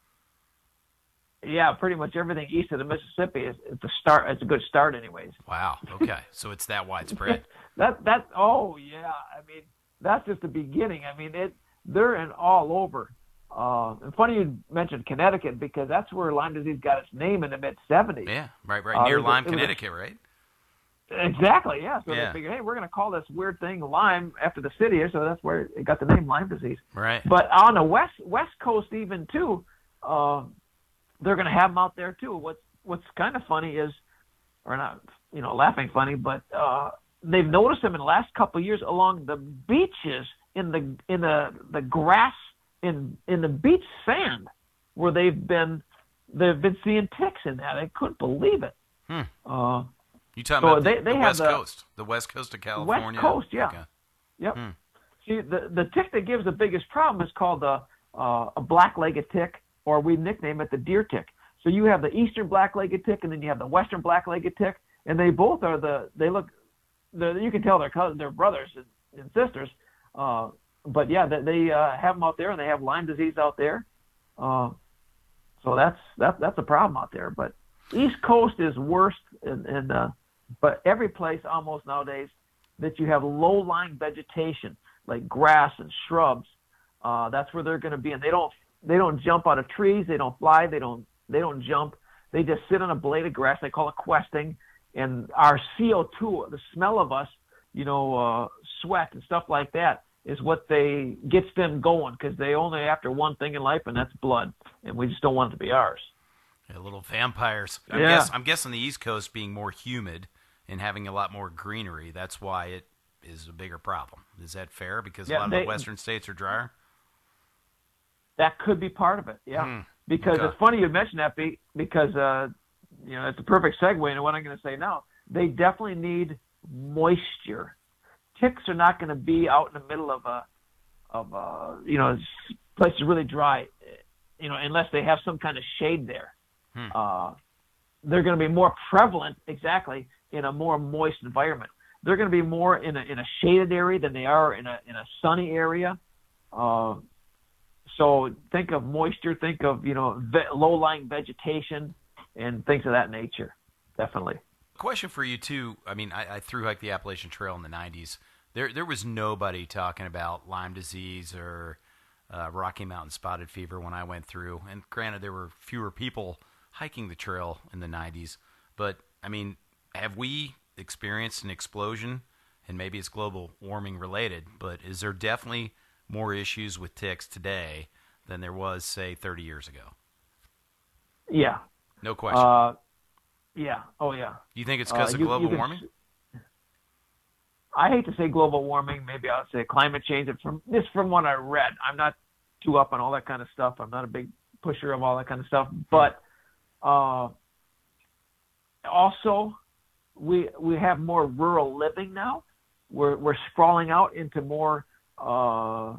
Yeah, pretty much everything east of the Mississippi is it's a start. It's a good start, anyways. Wow. Okay, so it's that widespread. that that oh yeah. I mean, that's just the beginning. I mean, it they're in all over. Uh, and funny you mentioned Connecticut because that's where Lyme disease got its name in the mid seventies. Yeah, right, right Uh, near it was a- Lyme, it was a- Connecticut, right? Exactly, yeah. So Yeah. they figured, hey, we're going to call this weird thing Lyme after the city here, so that's where it got the name Lyme disease. Right. But on the west west coast, even too, uh, they're going to have them out there too. What's what's kind of funny is, or not, you know, laughing funny, but uh, they've noticed them in the last couple of years along the beaches in the in the the grass in in the beach sand where they've been they've been seeing ticks in that. I couldn't believe it. Hmm. Uh, You talking So about they- the, they the have West the- Coast, the West Coast of California? Coast, yeah. Okay. Yep. Hmm. See, the the tick that gives the biggest problem is called the uh, a black-legged tick, or we nickname it the deer tick. So you have the eastern black-legged tick, and then you have the western black-legged tick, and they both are the they look, the, you can tell they're cousins, they're brothers and, and sisters. Uh, but yeah, they, they uh, have them out there, and they have Lyme disease out there. Uh, so that's that that's a problem out there. But East Coast is worst, and, and uh, but every place almost nowadays that you have low-lying vegetation like grass and shrubs, uh, that's where they're going to be. And they don't they don't jump out of trees, they don't fly, they don't they don't jump. They just sit on a blade of grass. They call it questing. And our C O two, the smell of us, you know, uh, sweat and stuff like that, is what they gets them going because they only after one thing in life, and that's blood. And we just don't want it to be ours. Yeah, little vampires. I Yeah. guess I'm guessing the East Coast being more humid and having a lot more greenery, that's why it is a bigger problem. Is that fair? Because a Yeah, lot of they- the western states are drier? That could be part of it, yeah. Hmm. Because Okay. it's funny you mention that be- because, uh, you know, it's a perfect segue into what I'm going to say now. They definitely need moisture. Ticks are not going to be out in the middle of a, of a, you know, s- place is really dry, you know, unless they have some kind of shade there. Hmm. Uh, they're going to be more prevalent, exactly, in a more moist environment. They're going to be more in a in a shaded area than they are in a in a sunny area. Uh, so think of moisture, think of you know ve- low-lying vegetation, and things of that nature. Definitely. Question for you too. I mean, I, I through hiked the Appalachian Trail in the nineties. There, there was nobody talking about Lyme disease or uh, Rocky Mountain spotted fever when I went through. And granted, there were fewer people hiking the trail in the nineties. But I mean, have we experienced an explosion? And maybe it's global warming related. But is there definitely more issues with ticks today than there was, say, thirty years ago? Yeah. No question. Uh, yeah. Oh, yeah. you think it's uh, because of you- global you can warming? s- I hate to say global warming. Maybe I'll say climate change. And From this, from what I read, I'm not too up on all that kind of stuff. I'm not a big pusher of all that kind of stuff. But uh, also, we we have more rural living now. We're we're sprawling out into more uh,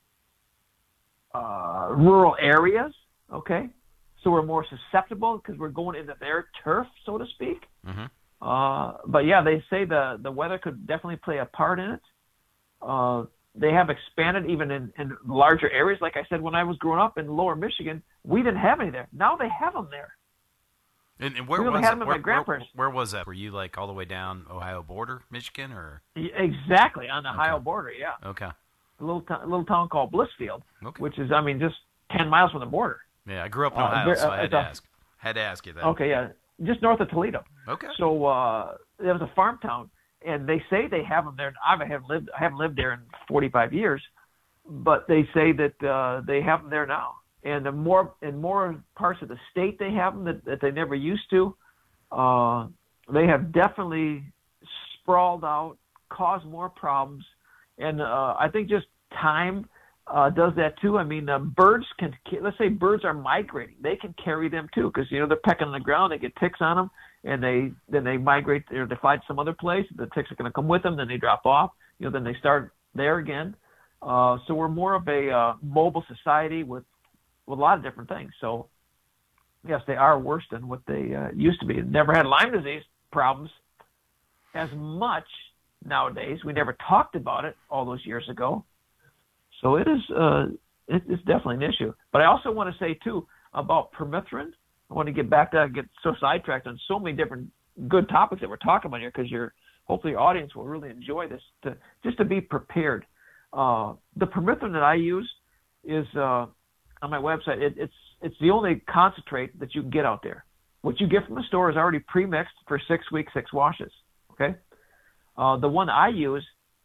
uh, rural areas. Okay, so we're more susceptible because we're going into their turf, so to speak. Mm-hmm. Uh, but yeah, they say the, the weather could definitely play a part in it. Uh, they have expanded even in, in larger areas. Like I said, when I was growing up in lower Michigan, we didn't have any there. Now they have them there. And, and where We only was had it? them at Where, my grandparents'. Where, where was that? Were you like all the way down Ohio border, Michigan, or Y- Exactly, on the Ohio Okay. border, yeah. okay, A little, t- a little town called Blissfield, okay? which is, I mean, just ten miles from the border. Yeah, I grew up in uh, Ohio, there- so uh, I had it's to a- ask. Had to ask you that. Okay, yeah, just north of Toledo. Okay. So uh, there was a farm town, and they say they have them there. I haven't lived, I haven't lived there in forty-five years, but they say that uh, they have them there now. And the more in more parts of the state they have them that, that they never used to. Uh, they have definitely sprawled out, caused more problems, and uh, I think just time uh, does that too. I mean, uh, birds can, let's say birds are migrating, they can carry them too, because you know they're pecking on the ground, they get ticks on them, and they then they migrate or they find some other place. The ticks are going to come with them, then they drop off. You know, then they start there again. Uh, so we're more of a uh, mobile society with with a lot of different things. So. Yes, they are worse than what they uh, used to be. Never had Lyme disease problems as much nowadays. We never talked about it all those years ago. So it is uh, it, it's definitely an issue. But I also want to say, too, about permethrin. I want to get back to that, get so sidetracked on so many different good topics that we're talking about here because you're, hopefully your audience will really enjoy this, to, just to be prepared. Uh, the permethrin that I use is uh, on my website. It, it's it's the only concentrate that you can get out there. What you get from the store is already pre-mixed for six weeks, six washes. Okay, uh, the one I use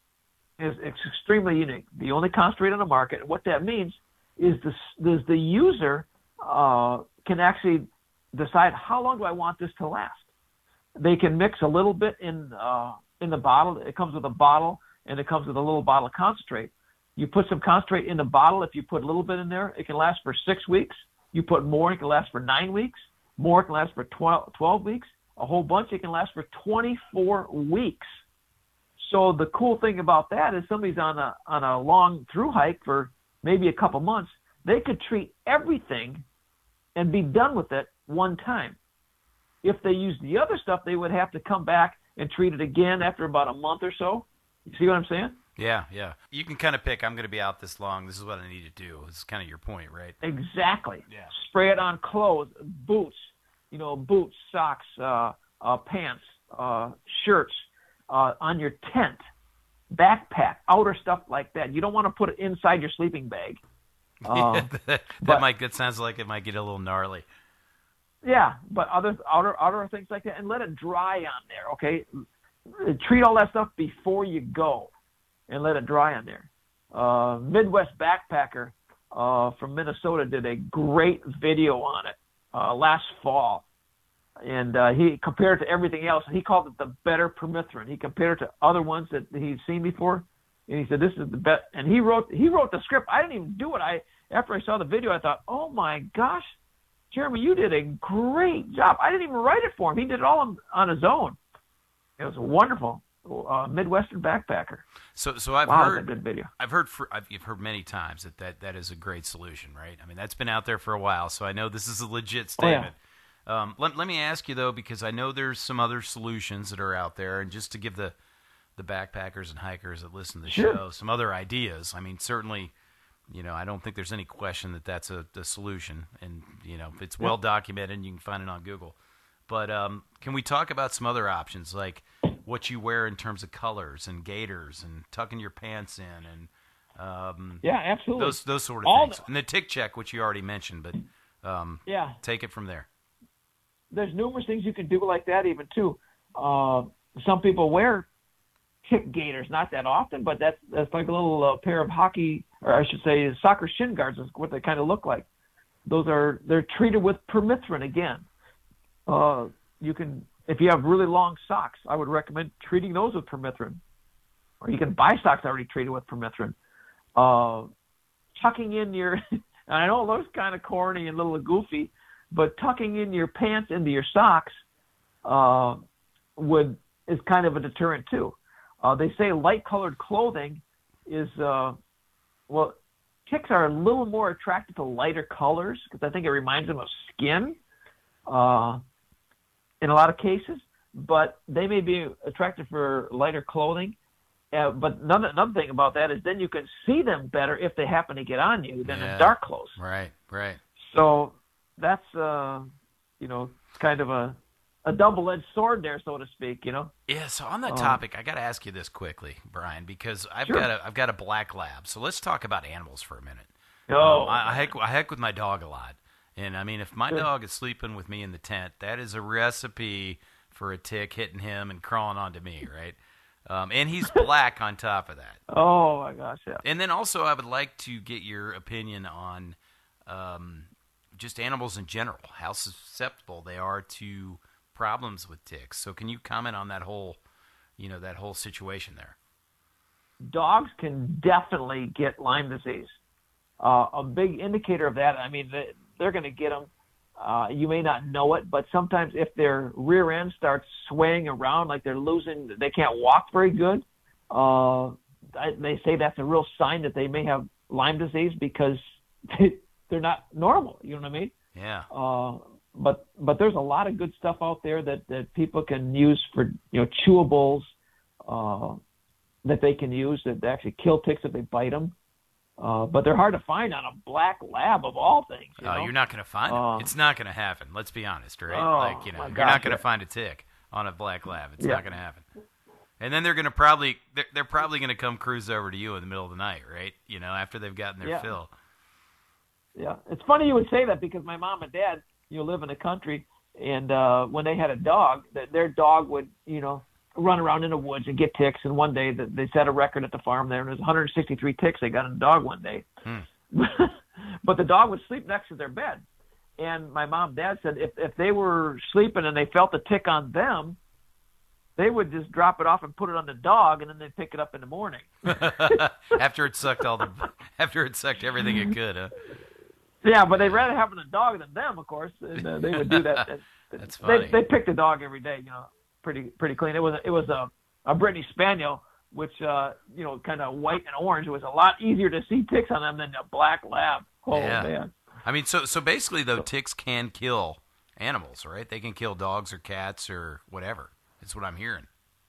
is it's extremely unique. The only concentrate on the market. And what that means is the is the user uh, can actually decide how long do I want this to last. They can mix a little bit in uh, in the bottle. It comes with a bottle, and it comes with a little bottle of concentrate. You put some concentrate in the bottle. If you put a little bit in there, it can last for six weeks. You put more, it can last for nine weeks. More, it can last for twelve, twelve weeks. A whole bunch, it can last for twenty-four weeks. So the cool thing about that is somebody's on a on a long through hike for maybe a couple months. They could treat everything and be done with it one time. If they used the other stuff, they would have to come back and treat it again after about a month or so. You see what I'm saying? Yeah, yeah. You can kind of pick, I'm going to be out this long. This is what I need to do. It's kind of your point, right? Exactly. Yeah. Spray it on clothes, boots, you know, boots, socks, uh, uh, pants, uh, shirts, uh, on your tent, backpack, outer stuff like that. You don't want to put it inside your sleeping bag. Uh, that that but, might that sounds like it might get a little gnarly. Yeah, but other outer outer things like that, and let it dry on there. Okay, treat all that stuff before you go, and let it dry on there. Uh, Midwest Backpacker uh, from Minnesota did a great video on it uh, last fall, and uh, he compared it to everything else. He called it the better permethrin. He compared it to other ones that he'd seen before, and he said this is the best. And he wrote he wrote the script. I didn't even do it. I after I saw the video, I thought, oh my gosh, Jeremy, you did a great job. I didn't even write it for him. He did it all on, on his own. It was wonderful. Uh, Midwestern Backpacker. So, so I've wow, heard that's a good video. I've heard for, I've you've heard many times that, that that is a great solution, right? I mean, that's been out there for a while, so I know this is a legit statement. Oh, yeah. um, let let me ask you though, because I know there's some other solutions that are out there, and just to give the the backpackers and hikers that listen to the sure. show some other ideas. I mean, certainly. You know, I don't think there's any question that that's a, a solution, and you know, it's well documented. And you can find it on Google. But um, can we talk about some other options, like what you wear in terms of colors and gaiters, and tucking your pants in, and um, yeah, absolutely, those those sort of All things, the, and the tick check, which you already mentioned. But um, yeah, take it from there. There's numerous things you can do like that, even too. Uh, some people wear tick gaiters, not that often, but that's that's like a little uh, pair of hockey, or I should say soccer shin guards is what they kind of look like. Those are, they're treated with permethrin again. Uh, you can, if you have really long socks, I would recommend treating those with permethrin. Or you can buy socks already treated with permethrin. Uh, tucking in your, and I know it looks kind of corny and a little goofy, but tucking in your pants into your socks uh, would is kind of a deterrent too. Uh, they say light-colored clothing is, uh, well, ticks are a little more attracted to lighter colors because I think it reminds them of skin uh, in a lot of cases, but they may be attracted for lighter clothing. Uh, but another, another thing about that is then you can see them better if they happen to get on you than yeah. in dark clothes. Right, right. So that's, uh, you know, kind of a, a double-edged sword there, so to speak, you know? Yeah, so on that um, topic, I got to ask you this quickly, Brian, because I've sure. got a I've got a black lab. So let's talk about animals for a minute. Oh, um, I, I, heck, I heck with my dog a lot. And, I mean, if my Good. dog is sleeping with me in the tent, that is a recipe for a tick hitting him and crawling onto me, right? Um, and he's black on top of that. Oh, my gosh, yeah. And then also I would like to get your opinion on um, just animals in general, how susceptible they are to problems with ticks. So can you comment on that whole, you know, that whole situation there? Dogs can definitely get Lyme disease. Uh, a big indicator of that, I mean, they, they're going to get them. Uh, you may not know it, but sometimes if their rear end starts swaying around like they're losing, they can't walk very good, uh, they say that's a real sign that they may have Lyme disease because they, they're not normal. You know what I mean? Yeah. Uh, but but there's a lot of good stuff out there that, that people can use for, you know, chewables uh, that they can use that actually kill ticks if they bite them. Uh, but they're hard to find on a black lab of all things. You Oh, know? you're not going to find Uh, it. It's not going to happen. Let's be honest, right? Oh, like, you know, my you're gosh, not going to yeah. find a tick on a black lab. It's Yeah. not going to happen. And then they're going to probably they're, they're probably going to come cruise over to you in the middle of the night, right? You know, after they've gotten their Yeah. fill. Yeah. It's funny you would say that because my mom and dad, you know, live in the country, and uh, when they had a dog, that their dog would, you know, run around in the woods and get ticks. And one day that they set a record at the farm there, and there was one hundred sixty-three ticks they got in the dog one day. Hmm. But the dog would sleep next to their bed. And my mom and dad said if, if they were sleeping and they felt a tick on them, they would just drop it off and put it on the dog, and then they'd pick it up in the morning. after it sucked all the, after it sucked everything it could, huh? Yeah, but they'd rather having a dog than them, of course. And uh, they would do that. That's funny. They they picked the dog every day, you know, pretty pretty clean. It was it was a a Brittany Spaniel, which uh you know, kind of white and orange. It was a lot easier to see ticks on them than a black lab. Oh yeah. man. I mean, so so basically, though, ticks can kill animals, right? They can kill dogs or cats or whatever. That's what I'm hearing.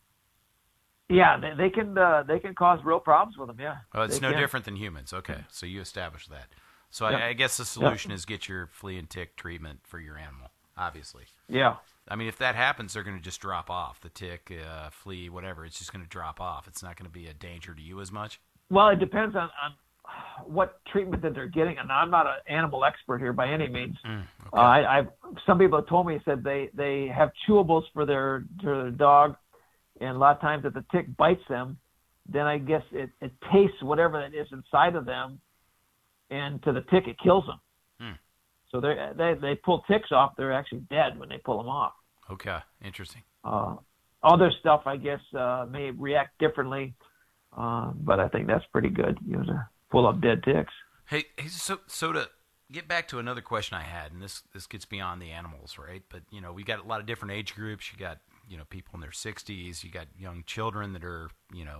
Yeah, they, they can uh, they can cause real problems with them. Yeah. Oh, it's they no can. different than humans. Okay, so you established that. So Yeah. I, I guess the solution is get your flea and tick treatment for your animal, obviously. Yeah. I mean, if that happens, they're going to just drop off. The tick, uh, flea, whatever, it's just going to drop off. It's not going to be a danger to you as much. Well, it depends on, on what treatment that they're getting. And I'm not an animal expert here by any means. Mm, okay. uh, I, I've some people have told me said they they have chewables for their for their dog, and a lot of times if the tick bites them, then I guess it, it tastes whatever that is inside of them, and to the tick it kills them. Hmm. So they they they pull ticks off. They're actually dead when they pull them off. Okay, interesting. Uh, other stuff I guess uh, may react differently, uh, but I think that's pretty good. You know, to pull up dead ticks. Hey, hey, so so to get back to another question I had, and this this gets beyond the animals, right? But you know, we got a lot of different age groups. You got, you know, people in their sixties. You got young children that are, you know,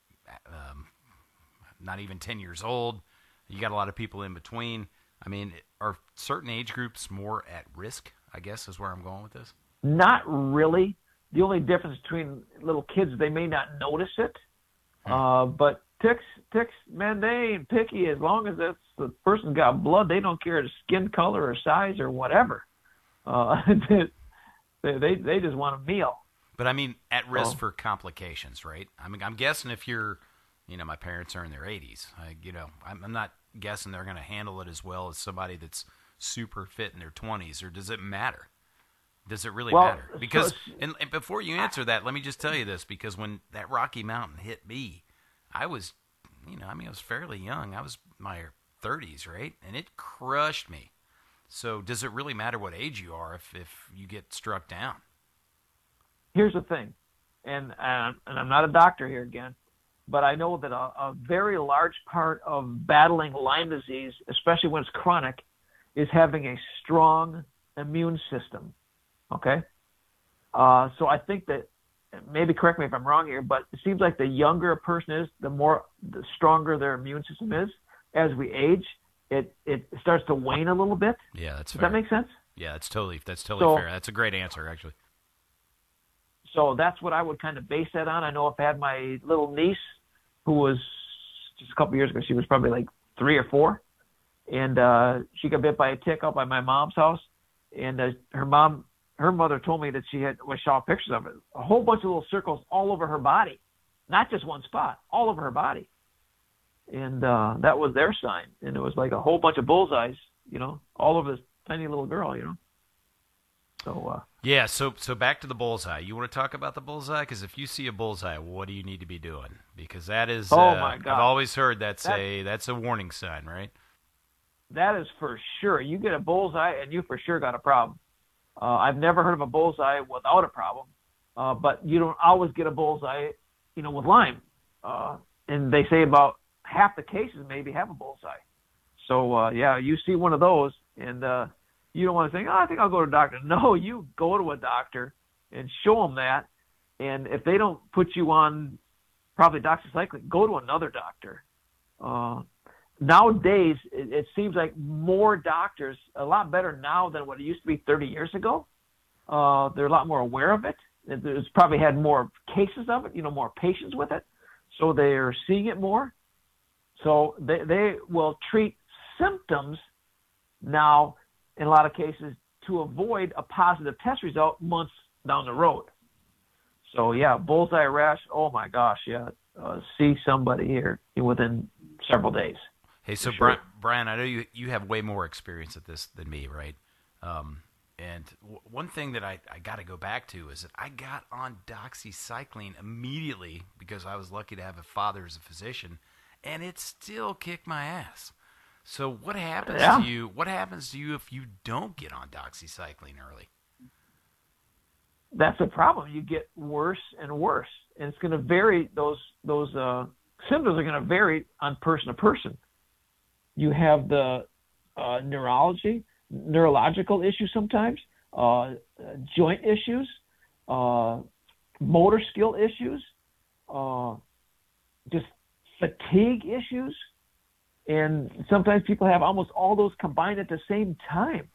um, not even ten years old. You got a lot of people in between. I mean, are certain age groups more at risk, I guess, is where I'm going with this? Not really. The only difference between little kids, they may not notice it. Hmm. Uh, but ticks, ticks, man, they ain't picky. As long as it's, the person got blood, they don't care the skin color or size or whatever. Uh, they, they they just want a meal. But I mean, at risk Oh. for complications, right? I mean, I'm guessing if you're, you know, my parents are in their eighties. I, you know, I'm, I'm not guessing they're going to handle it as well as somebody that's super fit in their twenties. Or does it matter? Does it really Well, matter? Because, so- and, and before you answer that, let me just tell you this. Because when that Rocky Mountain hit me, I was, you know, I mean, I was fairly young. I was my thirties, right? And it crushed me. So does it really matter what age you are if, if you get struck down? Here's the thing, and uh, and I'm not a doctor here again, but I know that a, a very large part of battling Lyme disease, especially when it's chronic, is having a strong immune system. Okay, uh, so I think that, maybe correct me if I'm wrong here, but it seems like the younger a person is, the more the stronger their immune system is. As we age, it it starts to wane a little bit. Yeah, that's Does fair. that make sense? Yeah, that's totally that's totally So- fair. That's a great answer, actually. So that's what I would kind of base that on. I know if I had my little niece, who was just a couple years ago, she was probably like three or four, and uh, she got bit by a tick out by my mom's house, and uh, her mom, her mother told me that she had, well, saw pictures of it, a whole bunch of little circles all over her body, not just one spot, all over her body, and uh, that was their sign, and it was like a whole bunch of bullseyes, you know, all over this tiny little girl, you know. So. Uh, Yeah, so so back to the bullseye. You want to talk about the bullseye? Because if you see a bullseye, what do you need to be doing? Because that is, Oh, uh, my God. I've always heard that's That- a that's a warning sign, right? That is for sure. You get a bullseye, and you for sure got a problem. Uh, I've never heard of a bullseye without a problem, uh, but you don't always get a bullseye, you know, with Lyme. Uh, and they say about half the cases maybe have a bullseye. So uh, yeah, you see one of those, and uh, you don't want to think, oh, I think I'll go to a doctor. No, you go to a doctor and show them that, and if they don't put you on probably doxycycline, go to another doctor. Uh, Nowadays, it, it seems like more doctors, a lot better now than what it used to be thirty years ago. Uh, they're a lot more aware of it. There's probably had more cases of it, you know, more patients with it. So they're seeing it more. So they, they will treat symptoms now, in a lot of cases, to avoid a positive test result months down the road. So, yeah, bullseye rash, oh, my gosh, yeah. Uh, see somebody here within several days. Hey, so sure. Brian, Brian, I know you you have way more experience at this than me, right? Um, and w- one thing that I, I got to go back to is that I got on doxycycline immediately because I was lucky to have a father as a physician, and it still kicked my ass. So what happens Yeah. to you? What happens to you if you don't get on doxycycline early? That's a problem. You get worse and worse, and it's going to vary. Those those uh, symptoms are going to vary on person to person. You have the uh, neurology, neurological issues sometimes, uh, joint issues, uh, motor skill issues, uh, just fatigue issues, and sometimes people have almost all those combined at the same time.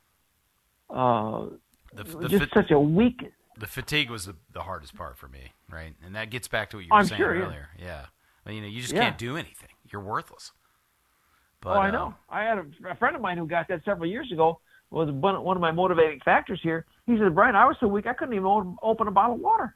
Uh, The, the, just fa- such a weak. the fatigue was the, the hardest part for me, right? And that gets back to what you were I'm saying sure, yeah. earlier. Yeah. I mean, you know, you just Yeah. can't do anything. You're worthless. But, oh, I uh, know. I had a, a friend of mine who got that several years ago. Was one, one of my motivating factors here. He said, "Brian, I was so weak I couldn't even o- open a bottle of water."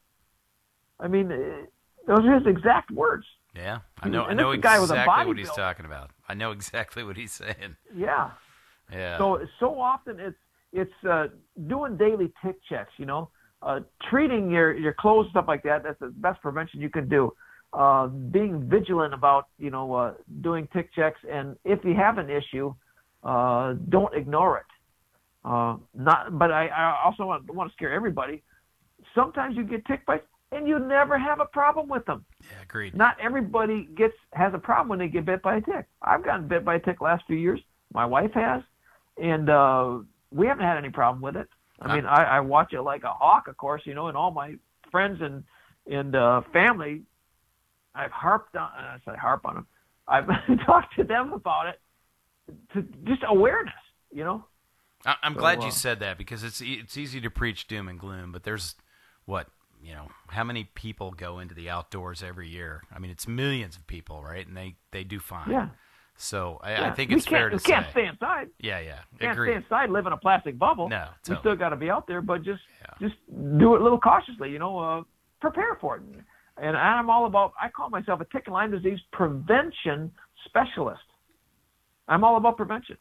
I mean, uh, those are his exact words. Yeah, I know. I And know this guy was a exactly what he's bodybuilder. talking about. I know exactly what he's saying. Yeah. Yeah. So so often it's it's uh, doing daily tick checks. You know, uh, treating your your clothes, stuff like that. That's the best prevention you can do. Uh, being vigilant about you know uh, doing tick checks, and if you have an issue, uh, don't ignore it. Uh, not, but I, I also want, want to scare everybody. Sometimes you get tick bites, and you never have a problem with them. yeah, agreed. Not everybody gets has a problem when they get bit by a tick. I've gotten bit by a tick last few years. My wife has, and uh, we haven't had any problem with it. I mean, I, I watch it like a hawk, of course, you know, and all my friends and and uh, family, I've harped on. I say harp on them. I've talked to them about it. To just awareness, you know. I- I'm So, glad uh, you said that because it's e- it's easy to preach doom and gloom, but there's what you know how many people go into the outdoors every year? I mean, it's millions of people, right? And they, they do fine. Yeah. So I, Yeah. I think we it's fair can't, to we can't say. stay inside. Yeah, yeah, Can't agree. stay inside, live in a plastic bubble. No, we totally. still got to be out there, but just Yeah. just do it a little cautiously. You know, uh, prepare for it. And I'm all about. I call myself a tick and Lyme disease prevention specialist. I'm all about prevention.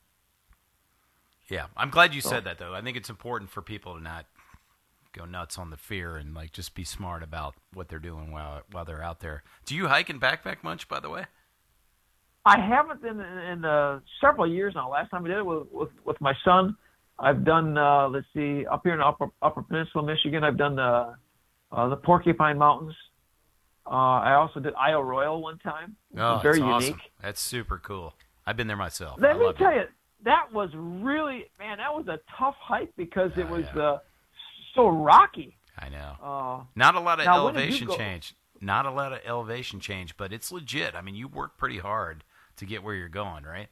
Yeah, I'm glad you So- said that though. I think it's important for people to not go nuts on the fear and like just be smart about what they're doing while while they're out there. Do you hike and backpack much, by the way? I haven't in in uh, several years now. Last time I did it was with, with my son. I've done uh, let's see, up here in Upper Upper Peninsula, Michigan. I've done the uh, the Porcupine Mountains. Uh, I also did Isle Royale one time. Which Oh, was very that's awesome. unique. That's super cool. I've been there myself. Let I me loved tell it. you, that was really man. That was a tough hike because it Oh, was yeah. uh, so rocky. I know. Uh, Not a lot of now, when did you elevation go? change. Not a lot of elevation change, but it's legit. I mean, you work pretty hard to get where you're going, right?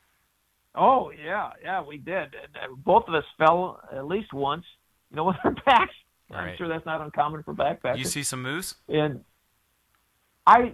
oh yeah, yeah, we did. And, uh, both of us fell at least once. You know, with our backs. I'm Right. sure that's not uncommon for backpackers. You see some moose? And I,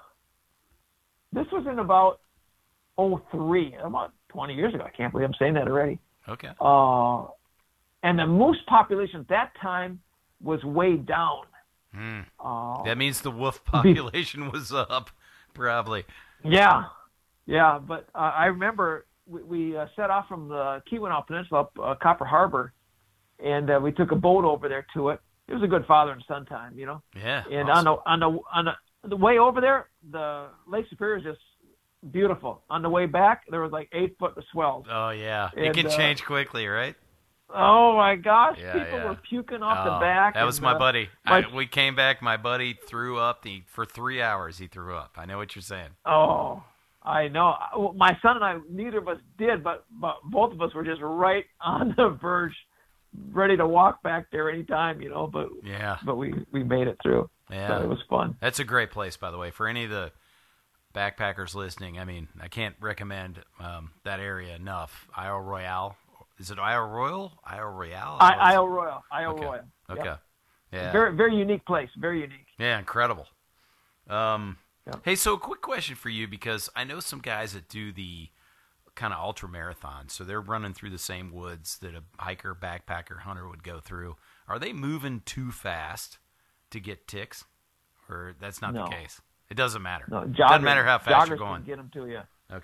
this was in about oh three, about twenty years ago. I can't believe I'm saying that already. Okay. Uh, and the moose population at that time was way down. Hmm. Uh, That means the wolf population was up, probably. yeah, yeah. But uh, I remember we, we uh, set off from the Keweenaw Peninsula up uh, Copper Harbor, and uh, we took a boat over there to it. It was a good father and son time, you know. Yeah. And awesome. on the on the on the the way over there, the Lake Superior is just beautiful. On the way back, there was like eight foot of swells. Oh yeah, it And, can uh, change quickly, right? Oh my gosh, Yeah, people yeah. were puking off Oh, the back. That was and, my uh, buddy. my- I, we came back. My buddy threw up. He, for three hours, he threw up. I know what you're saying. Oh, I know. Well, my son and I, neither of us did, but but both of us were just right on the verge, ready to walk back there anytime, you know. But Yeah. but we we made it through. Yeah. So it was fun. That's a great place, by the way. For any of the backpackers listening, I mean, I can't recommend um, that area enough. Isle Royale. Is it Isle Royal? Isle Royale? I, Isle Royal, Isle Okay. Royal. Okay. Yep. Yeah. Very very unique place. Very unique. Yeah, incredible. Um, Yeah. Hey, so a quick question for you, because I know some guys that do the kind of ultra marathon, so they're running through the same woods that a hiker, backpacker, hunter would go through. Are they moving too fast to get ticks, or that's not No. the case? It doesn't matter. No, It joggers, doesn't matter how fast joggers you're going. can get them to you. Okay.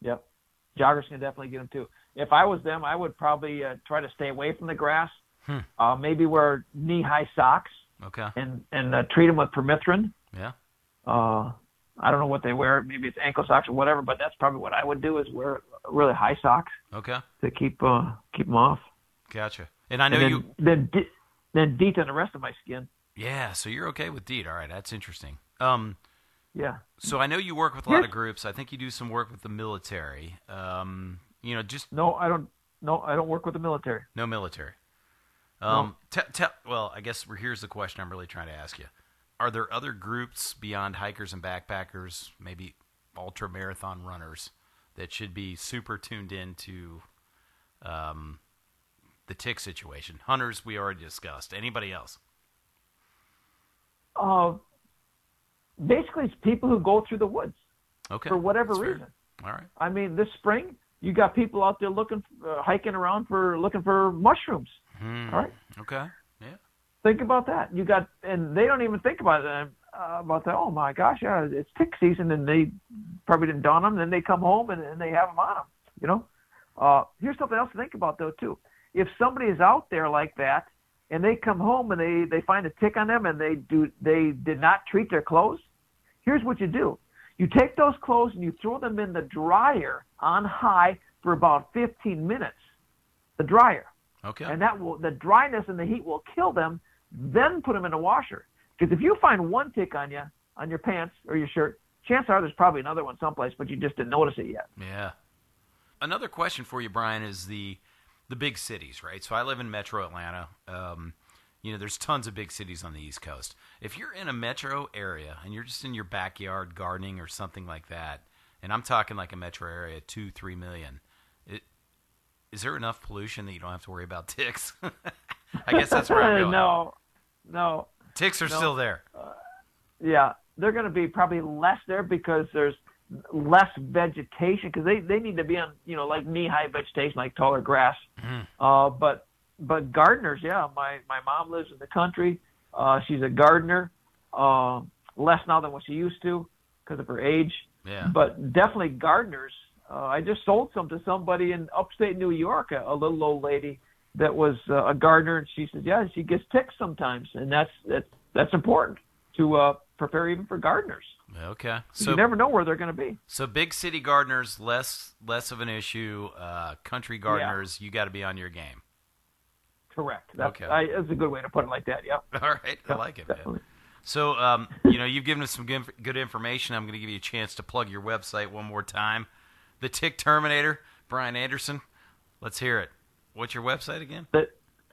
Yep. Joggers can definitely get them too. If I was them, I would probably uh, try to stay away from the grass. Hmm. Uh, maybe wear knee-high socks. Okay. And and uh, treat them with permethrin. Yeah. Uh, I don't know what they wear. Maybe it's ankle socks or whatever, but that's probably what I would do is wear really high socks. Okay. To keep uh, keep them off. Gotcha. And I know and then, you. Then de- then DEET on the rest of my skin. Yeah. So you're okay with DEET. All right. That's interesting. Um. Yeah. So I know you work with a lot of groups. I think you do some work with the military. Um. You know, just no, I don't. No, I don't work with the military. No military. Um. No. Te- te- well, I guess here's the question I'm really trying to ask you. Are there other groups beyond hikers and backpackers, maybe ultra marathon runners, that should be super tuned into um, the tick situation? Hunters, we already discussed. Anybody else? Uh, basically, it's people who go through the woods. Okay. For whatever That's reason. Fair. All right. I mean, this spring, you got people out there looking, uh, hiking around for looking for mushrooms. Hmm. All right. Okay. Yeah. Think about that. You got, and they don't even think about it. Uh, about that. Oh my gosh, yeah, it's tick season, and they probably didn't dawn them. Then they come home and, and they have them on them. You know. Uh, here's something else to think about though too. If somebody is out there like that, and they come home and they, they find a tick on them, and they do they did not treat their clothes, here's what you do. You take those clothes and you throw them in the dryer on high for about fifteen minutes. The dryer. Okay. And that will, the dryness and the heat will kill them. Then put them in a washer. Because if you find one tick on you, on your pants or your shirt, chances are there's probably another one someplace, but you just didn't notice it yet. Yeah. Another question for you, Brian, is the the big cities, right? So I live in Metro Atlanta. Um, you know, there's tons of big cities on the East Coast. If you're in a metro area and you're just in your backyard gardening or something like that, and I'm talking like a metro area, two, three million, it, is there enough pollution that you don't have to worry about ticks? I guess that's where I'm going. No, no. Ticks are no. still there. Uh, yeah, they're going to be probably less there because there's less vegetation because they, they need to be on, you know, like knee-high vegetation, like taller grass. Mm. Uh, but but gardeners, yeah, my, my mom lives in the country. Uh, she's a gardener, uh, less now than what she used to because of her age. Yeah. But definitely gardeners. Uh, I just sold some to somebody in upstate New York, a, a little old lady that was uh, a gardener, and she says, yeah, she gets ticks sometimes, and that's that's, that's important to uh, prepare even for gardeners. Okay. So you never know where they're going to be. So big city gardeners, less less of an issue. Uh, country gardeners, yeah. You got to be on your game. Correct. That's, okay. I, that's a good way to put it like that, yeah. All right. I like it, man. So, um, you know, you've given us some good, good information. I'm going to give you a chance to plug your website one more time. The Tick Terminator, Brian Anderson. Let's hear it. What's your website again? The,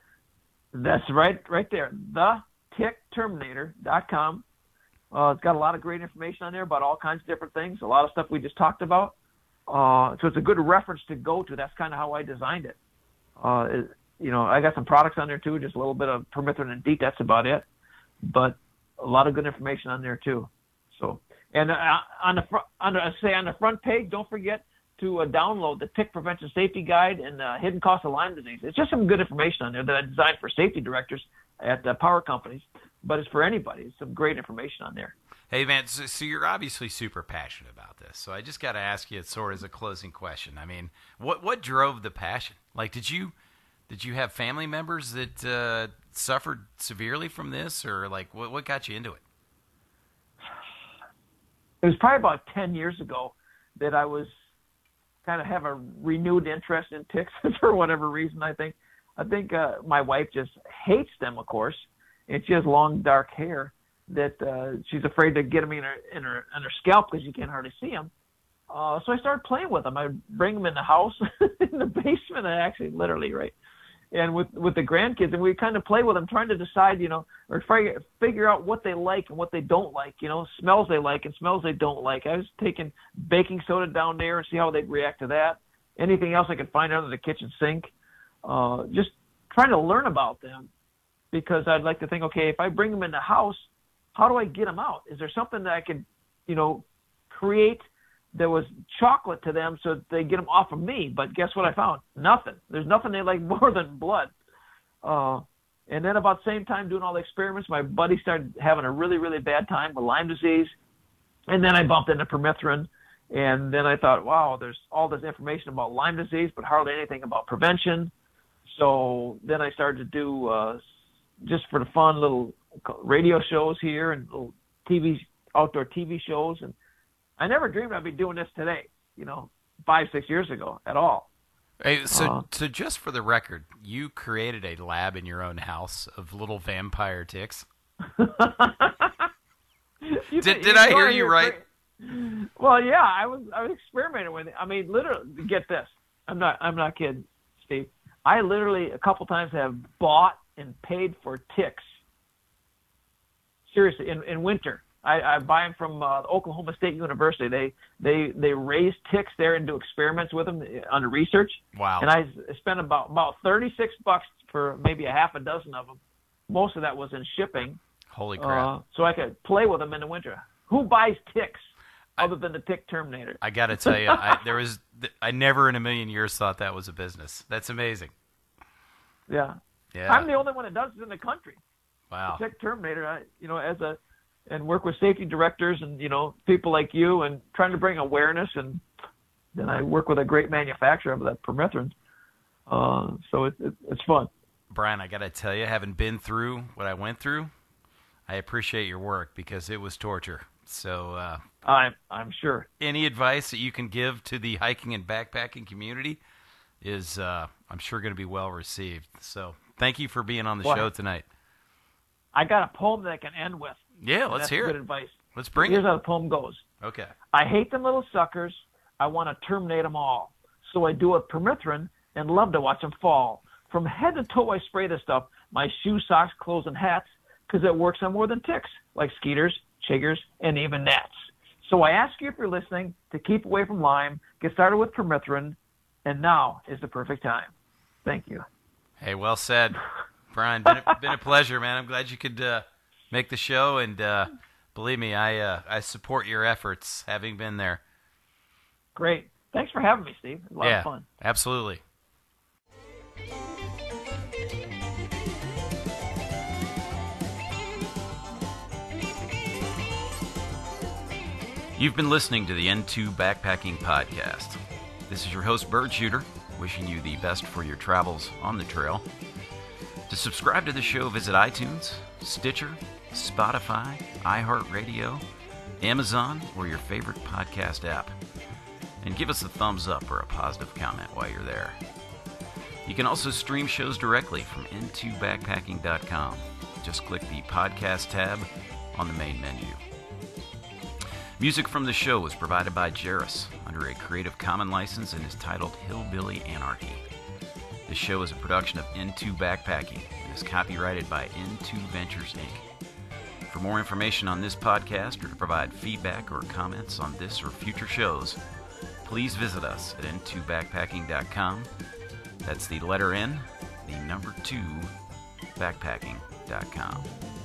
that's right right there, the tick terminator dot com. Uh, it's got a lot of great information on there about all kinds of different things, a lot of stuff we just talked about. Uh, so it's a good reference to go to. That's kind of how I designed it. Uh, it. You know, I got some products on there, too, just a little bit of permethrin and DEET. That's about it. But a lot of good information on there, too. So, and uh, on the front, on the, say on the front page, don't forget to uh, download the Tick Prevention Safety Guide and uh, Hidden Cost of Lyme Disease. It's just some good information on there that I designed for safety directors at uh, power companies, but it's for anybody. It's some great information on there. Hey, man, so, so you're obviously super passionate about this. So I just got to ask you, sort of as a closing question. I mean, what what drove the passion? Like, did you did you have family members that uh, suffered severely from this, or like, what what got you into it? It was probably about ten years ago that I was kind of have a renewed interest in ticks for whatever reason. I think, I think uh, my wife just hates them, of course, and she has long dark hair that uh, she's afraid to get them in her in her in her scalp because you can't hardly see them. Uh, so I started playing with them. I bring them in the house, in the basement, actually, literally, right, and with with the grandkids, and we kind of play with them, trying to decide, you know, or try to figure out what they like and what they don't like, you know, smells they like and smells they don't like. I was taking baking soda down there and see how they'd react to that. Anything else I could find under the kitchen sink, uh, just trying to learn about them, because I'd like to think, okay, if I bring them in the house, how do I get them out? Is there something that I could, you know, create that was chocolate to them so they get them off of me? But guess what I found? Nothing. There's nothing they like more than blood. Uh, and then about the same time doing all the experiments, my buddy started having a really, really bad time with Lyme disease. And then I bumped into permethrin. And then I thought, wow, there's all this information about Lyme disease, but hardly anything about prevention. So then I started to do, uh, just for the fun, little radio shows here and little T V, outdoor T V shows. And I never dreamed I'd be doing this today, you know, five, six years ago at all. Hey, so, Uh, so just for the record, you created a lab in your own house of little vampire ticks. You Did, think- did I know, hear you you're right? cra- Well, yeah, I was I was experimenting with it. I mean, literally, get this. I'm not I'm not kidding, Steve. I literally a couple times have bought and paid for ticks. Seriously, in, in winter, I, I buy them from uh, Oklahoma State University. They they they raise ticks there and do experiments with them under research. Wow. And I spent about about thirty-six bucks for maybe a half a dozen of them. Most of that was in shipping. Holy crap. Uh, so I could play with them in the winter. Who buys ticks other than the Tick Terminator? I got to tell you, I, there was I never in a million years thought that was a business. That's amazing. Yeah. Yeah. I'm the only one that does it in the country. Wow. The Tick Terminator, I, you know, as a, and work with safety directors and, you know, people like you and trying to bring awareness. And then I work with a great manufacturer of that permethrin. Uh, so it, it, it's fun. Brian, I got to tell you, having been through what I went through, I appreciate your work because it was torture. So uh, I'm, I'm sure. any advice that you can give to the hiking and backpacking community is, uh, I'm sure, going to be well received. So thank you for being on the Boy. show tonight. I got a poem that I can end with. Yeah, And let's that's hear good it. advice. Let's bring Here's it. how the poem goes. Okay. I hate them little suckers. I want to terminate them all. So I do a permethrin and love to watch them fall. From head to toe, I spray this stuff. My shoes, socks, clothes, and hats, because it works on more than ticks, like skeeters, chiggers, and even gnats. So I ask you if you're listening to keep away from Lyme, get started with permethrin, and now is the perfect time. Thank you. Hey, well said. Brian, been a, been a pleasure, man. I'm glad you could uh, make the show, and uh, believe me, I uh, I support your efforts, having been there. Great. Thanks for having me, Steve. It was a lot yeah, of fun. absolutely. You've been listening to the N two Backpacking Podcast. This is your host, Bird Shooter, wishing you the best for your travels on the trail. To subscribe to the show, visit iTunes, Stitcher, Spotify, iHeartRadio, Amazon, or your favorite podcast app. And give us a thumbs up or a positive comment while you're there. You can also stream shows directly from N two backpacking dot com. Just click the podcast tab on the main menu. Music from the show was provided by Jairus under a Creative Commons license and is titled Hillbilly Anarchy. The show is a production of N two Backpacking and is copyrighted by N two Ventures, Incorporated. For more information on this podcast or to provide feedback or comments on this or future shows, please visit us at N two backpacking dot com. That's the letter N, the number two, backpacking dot com.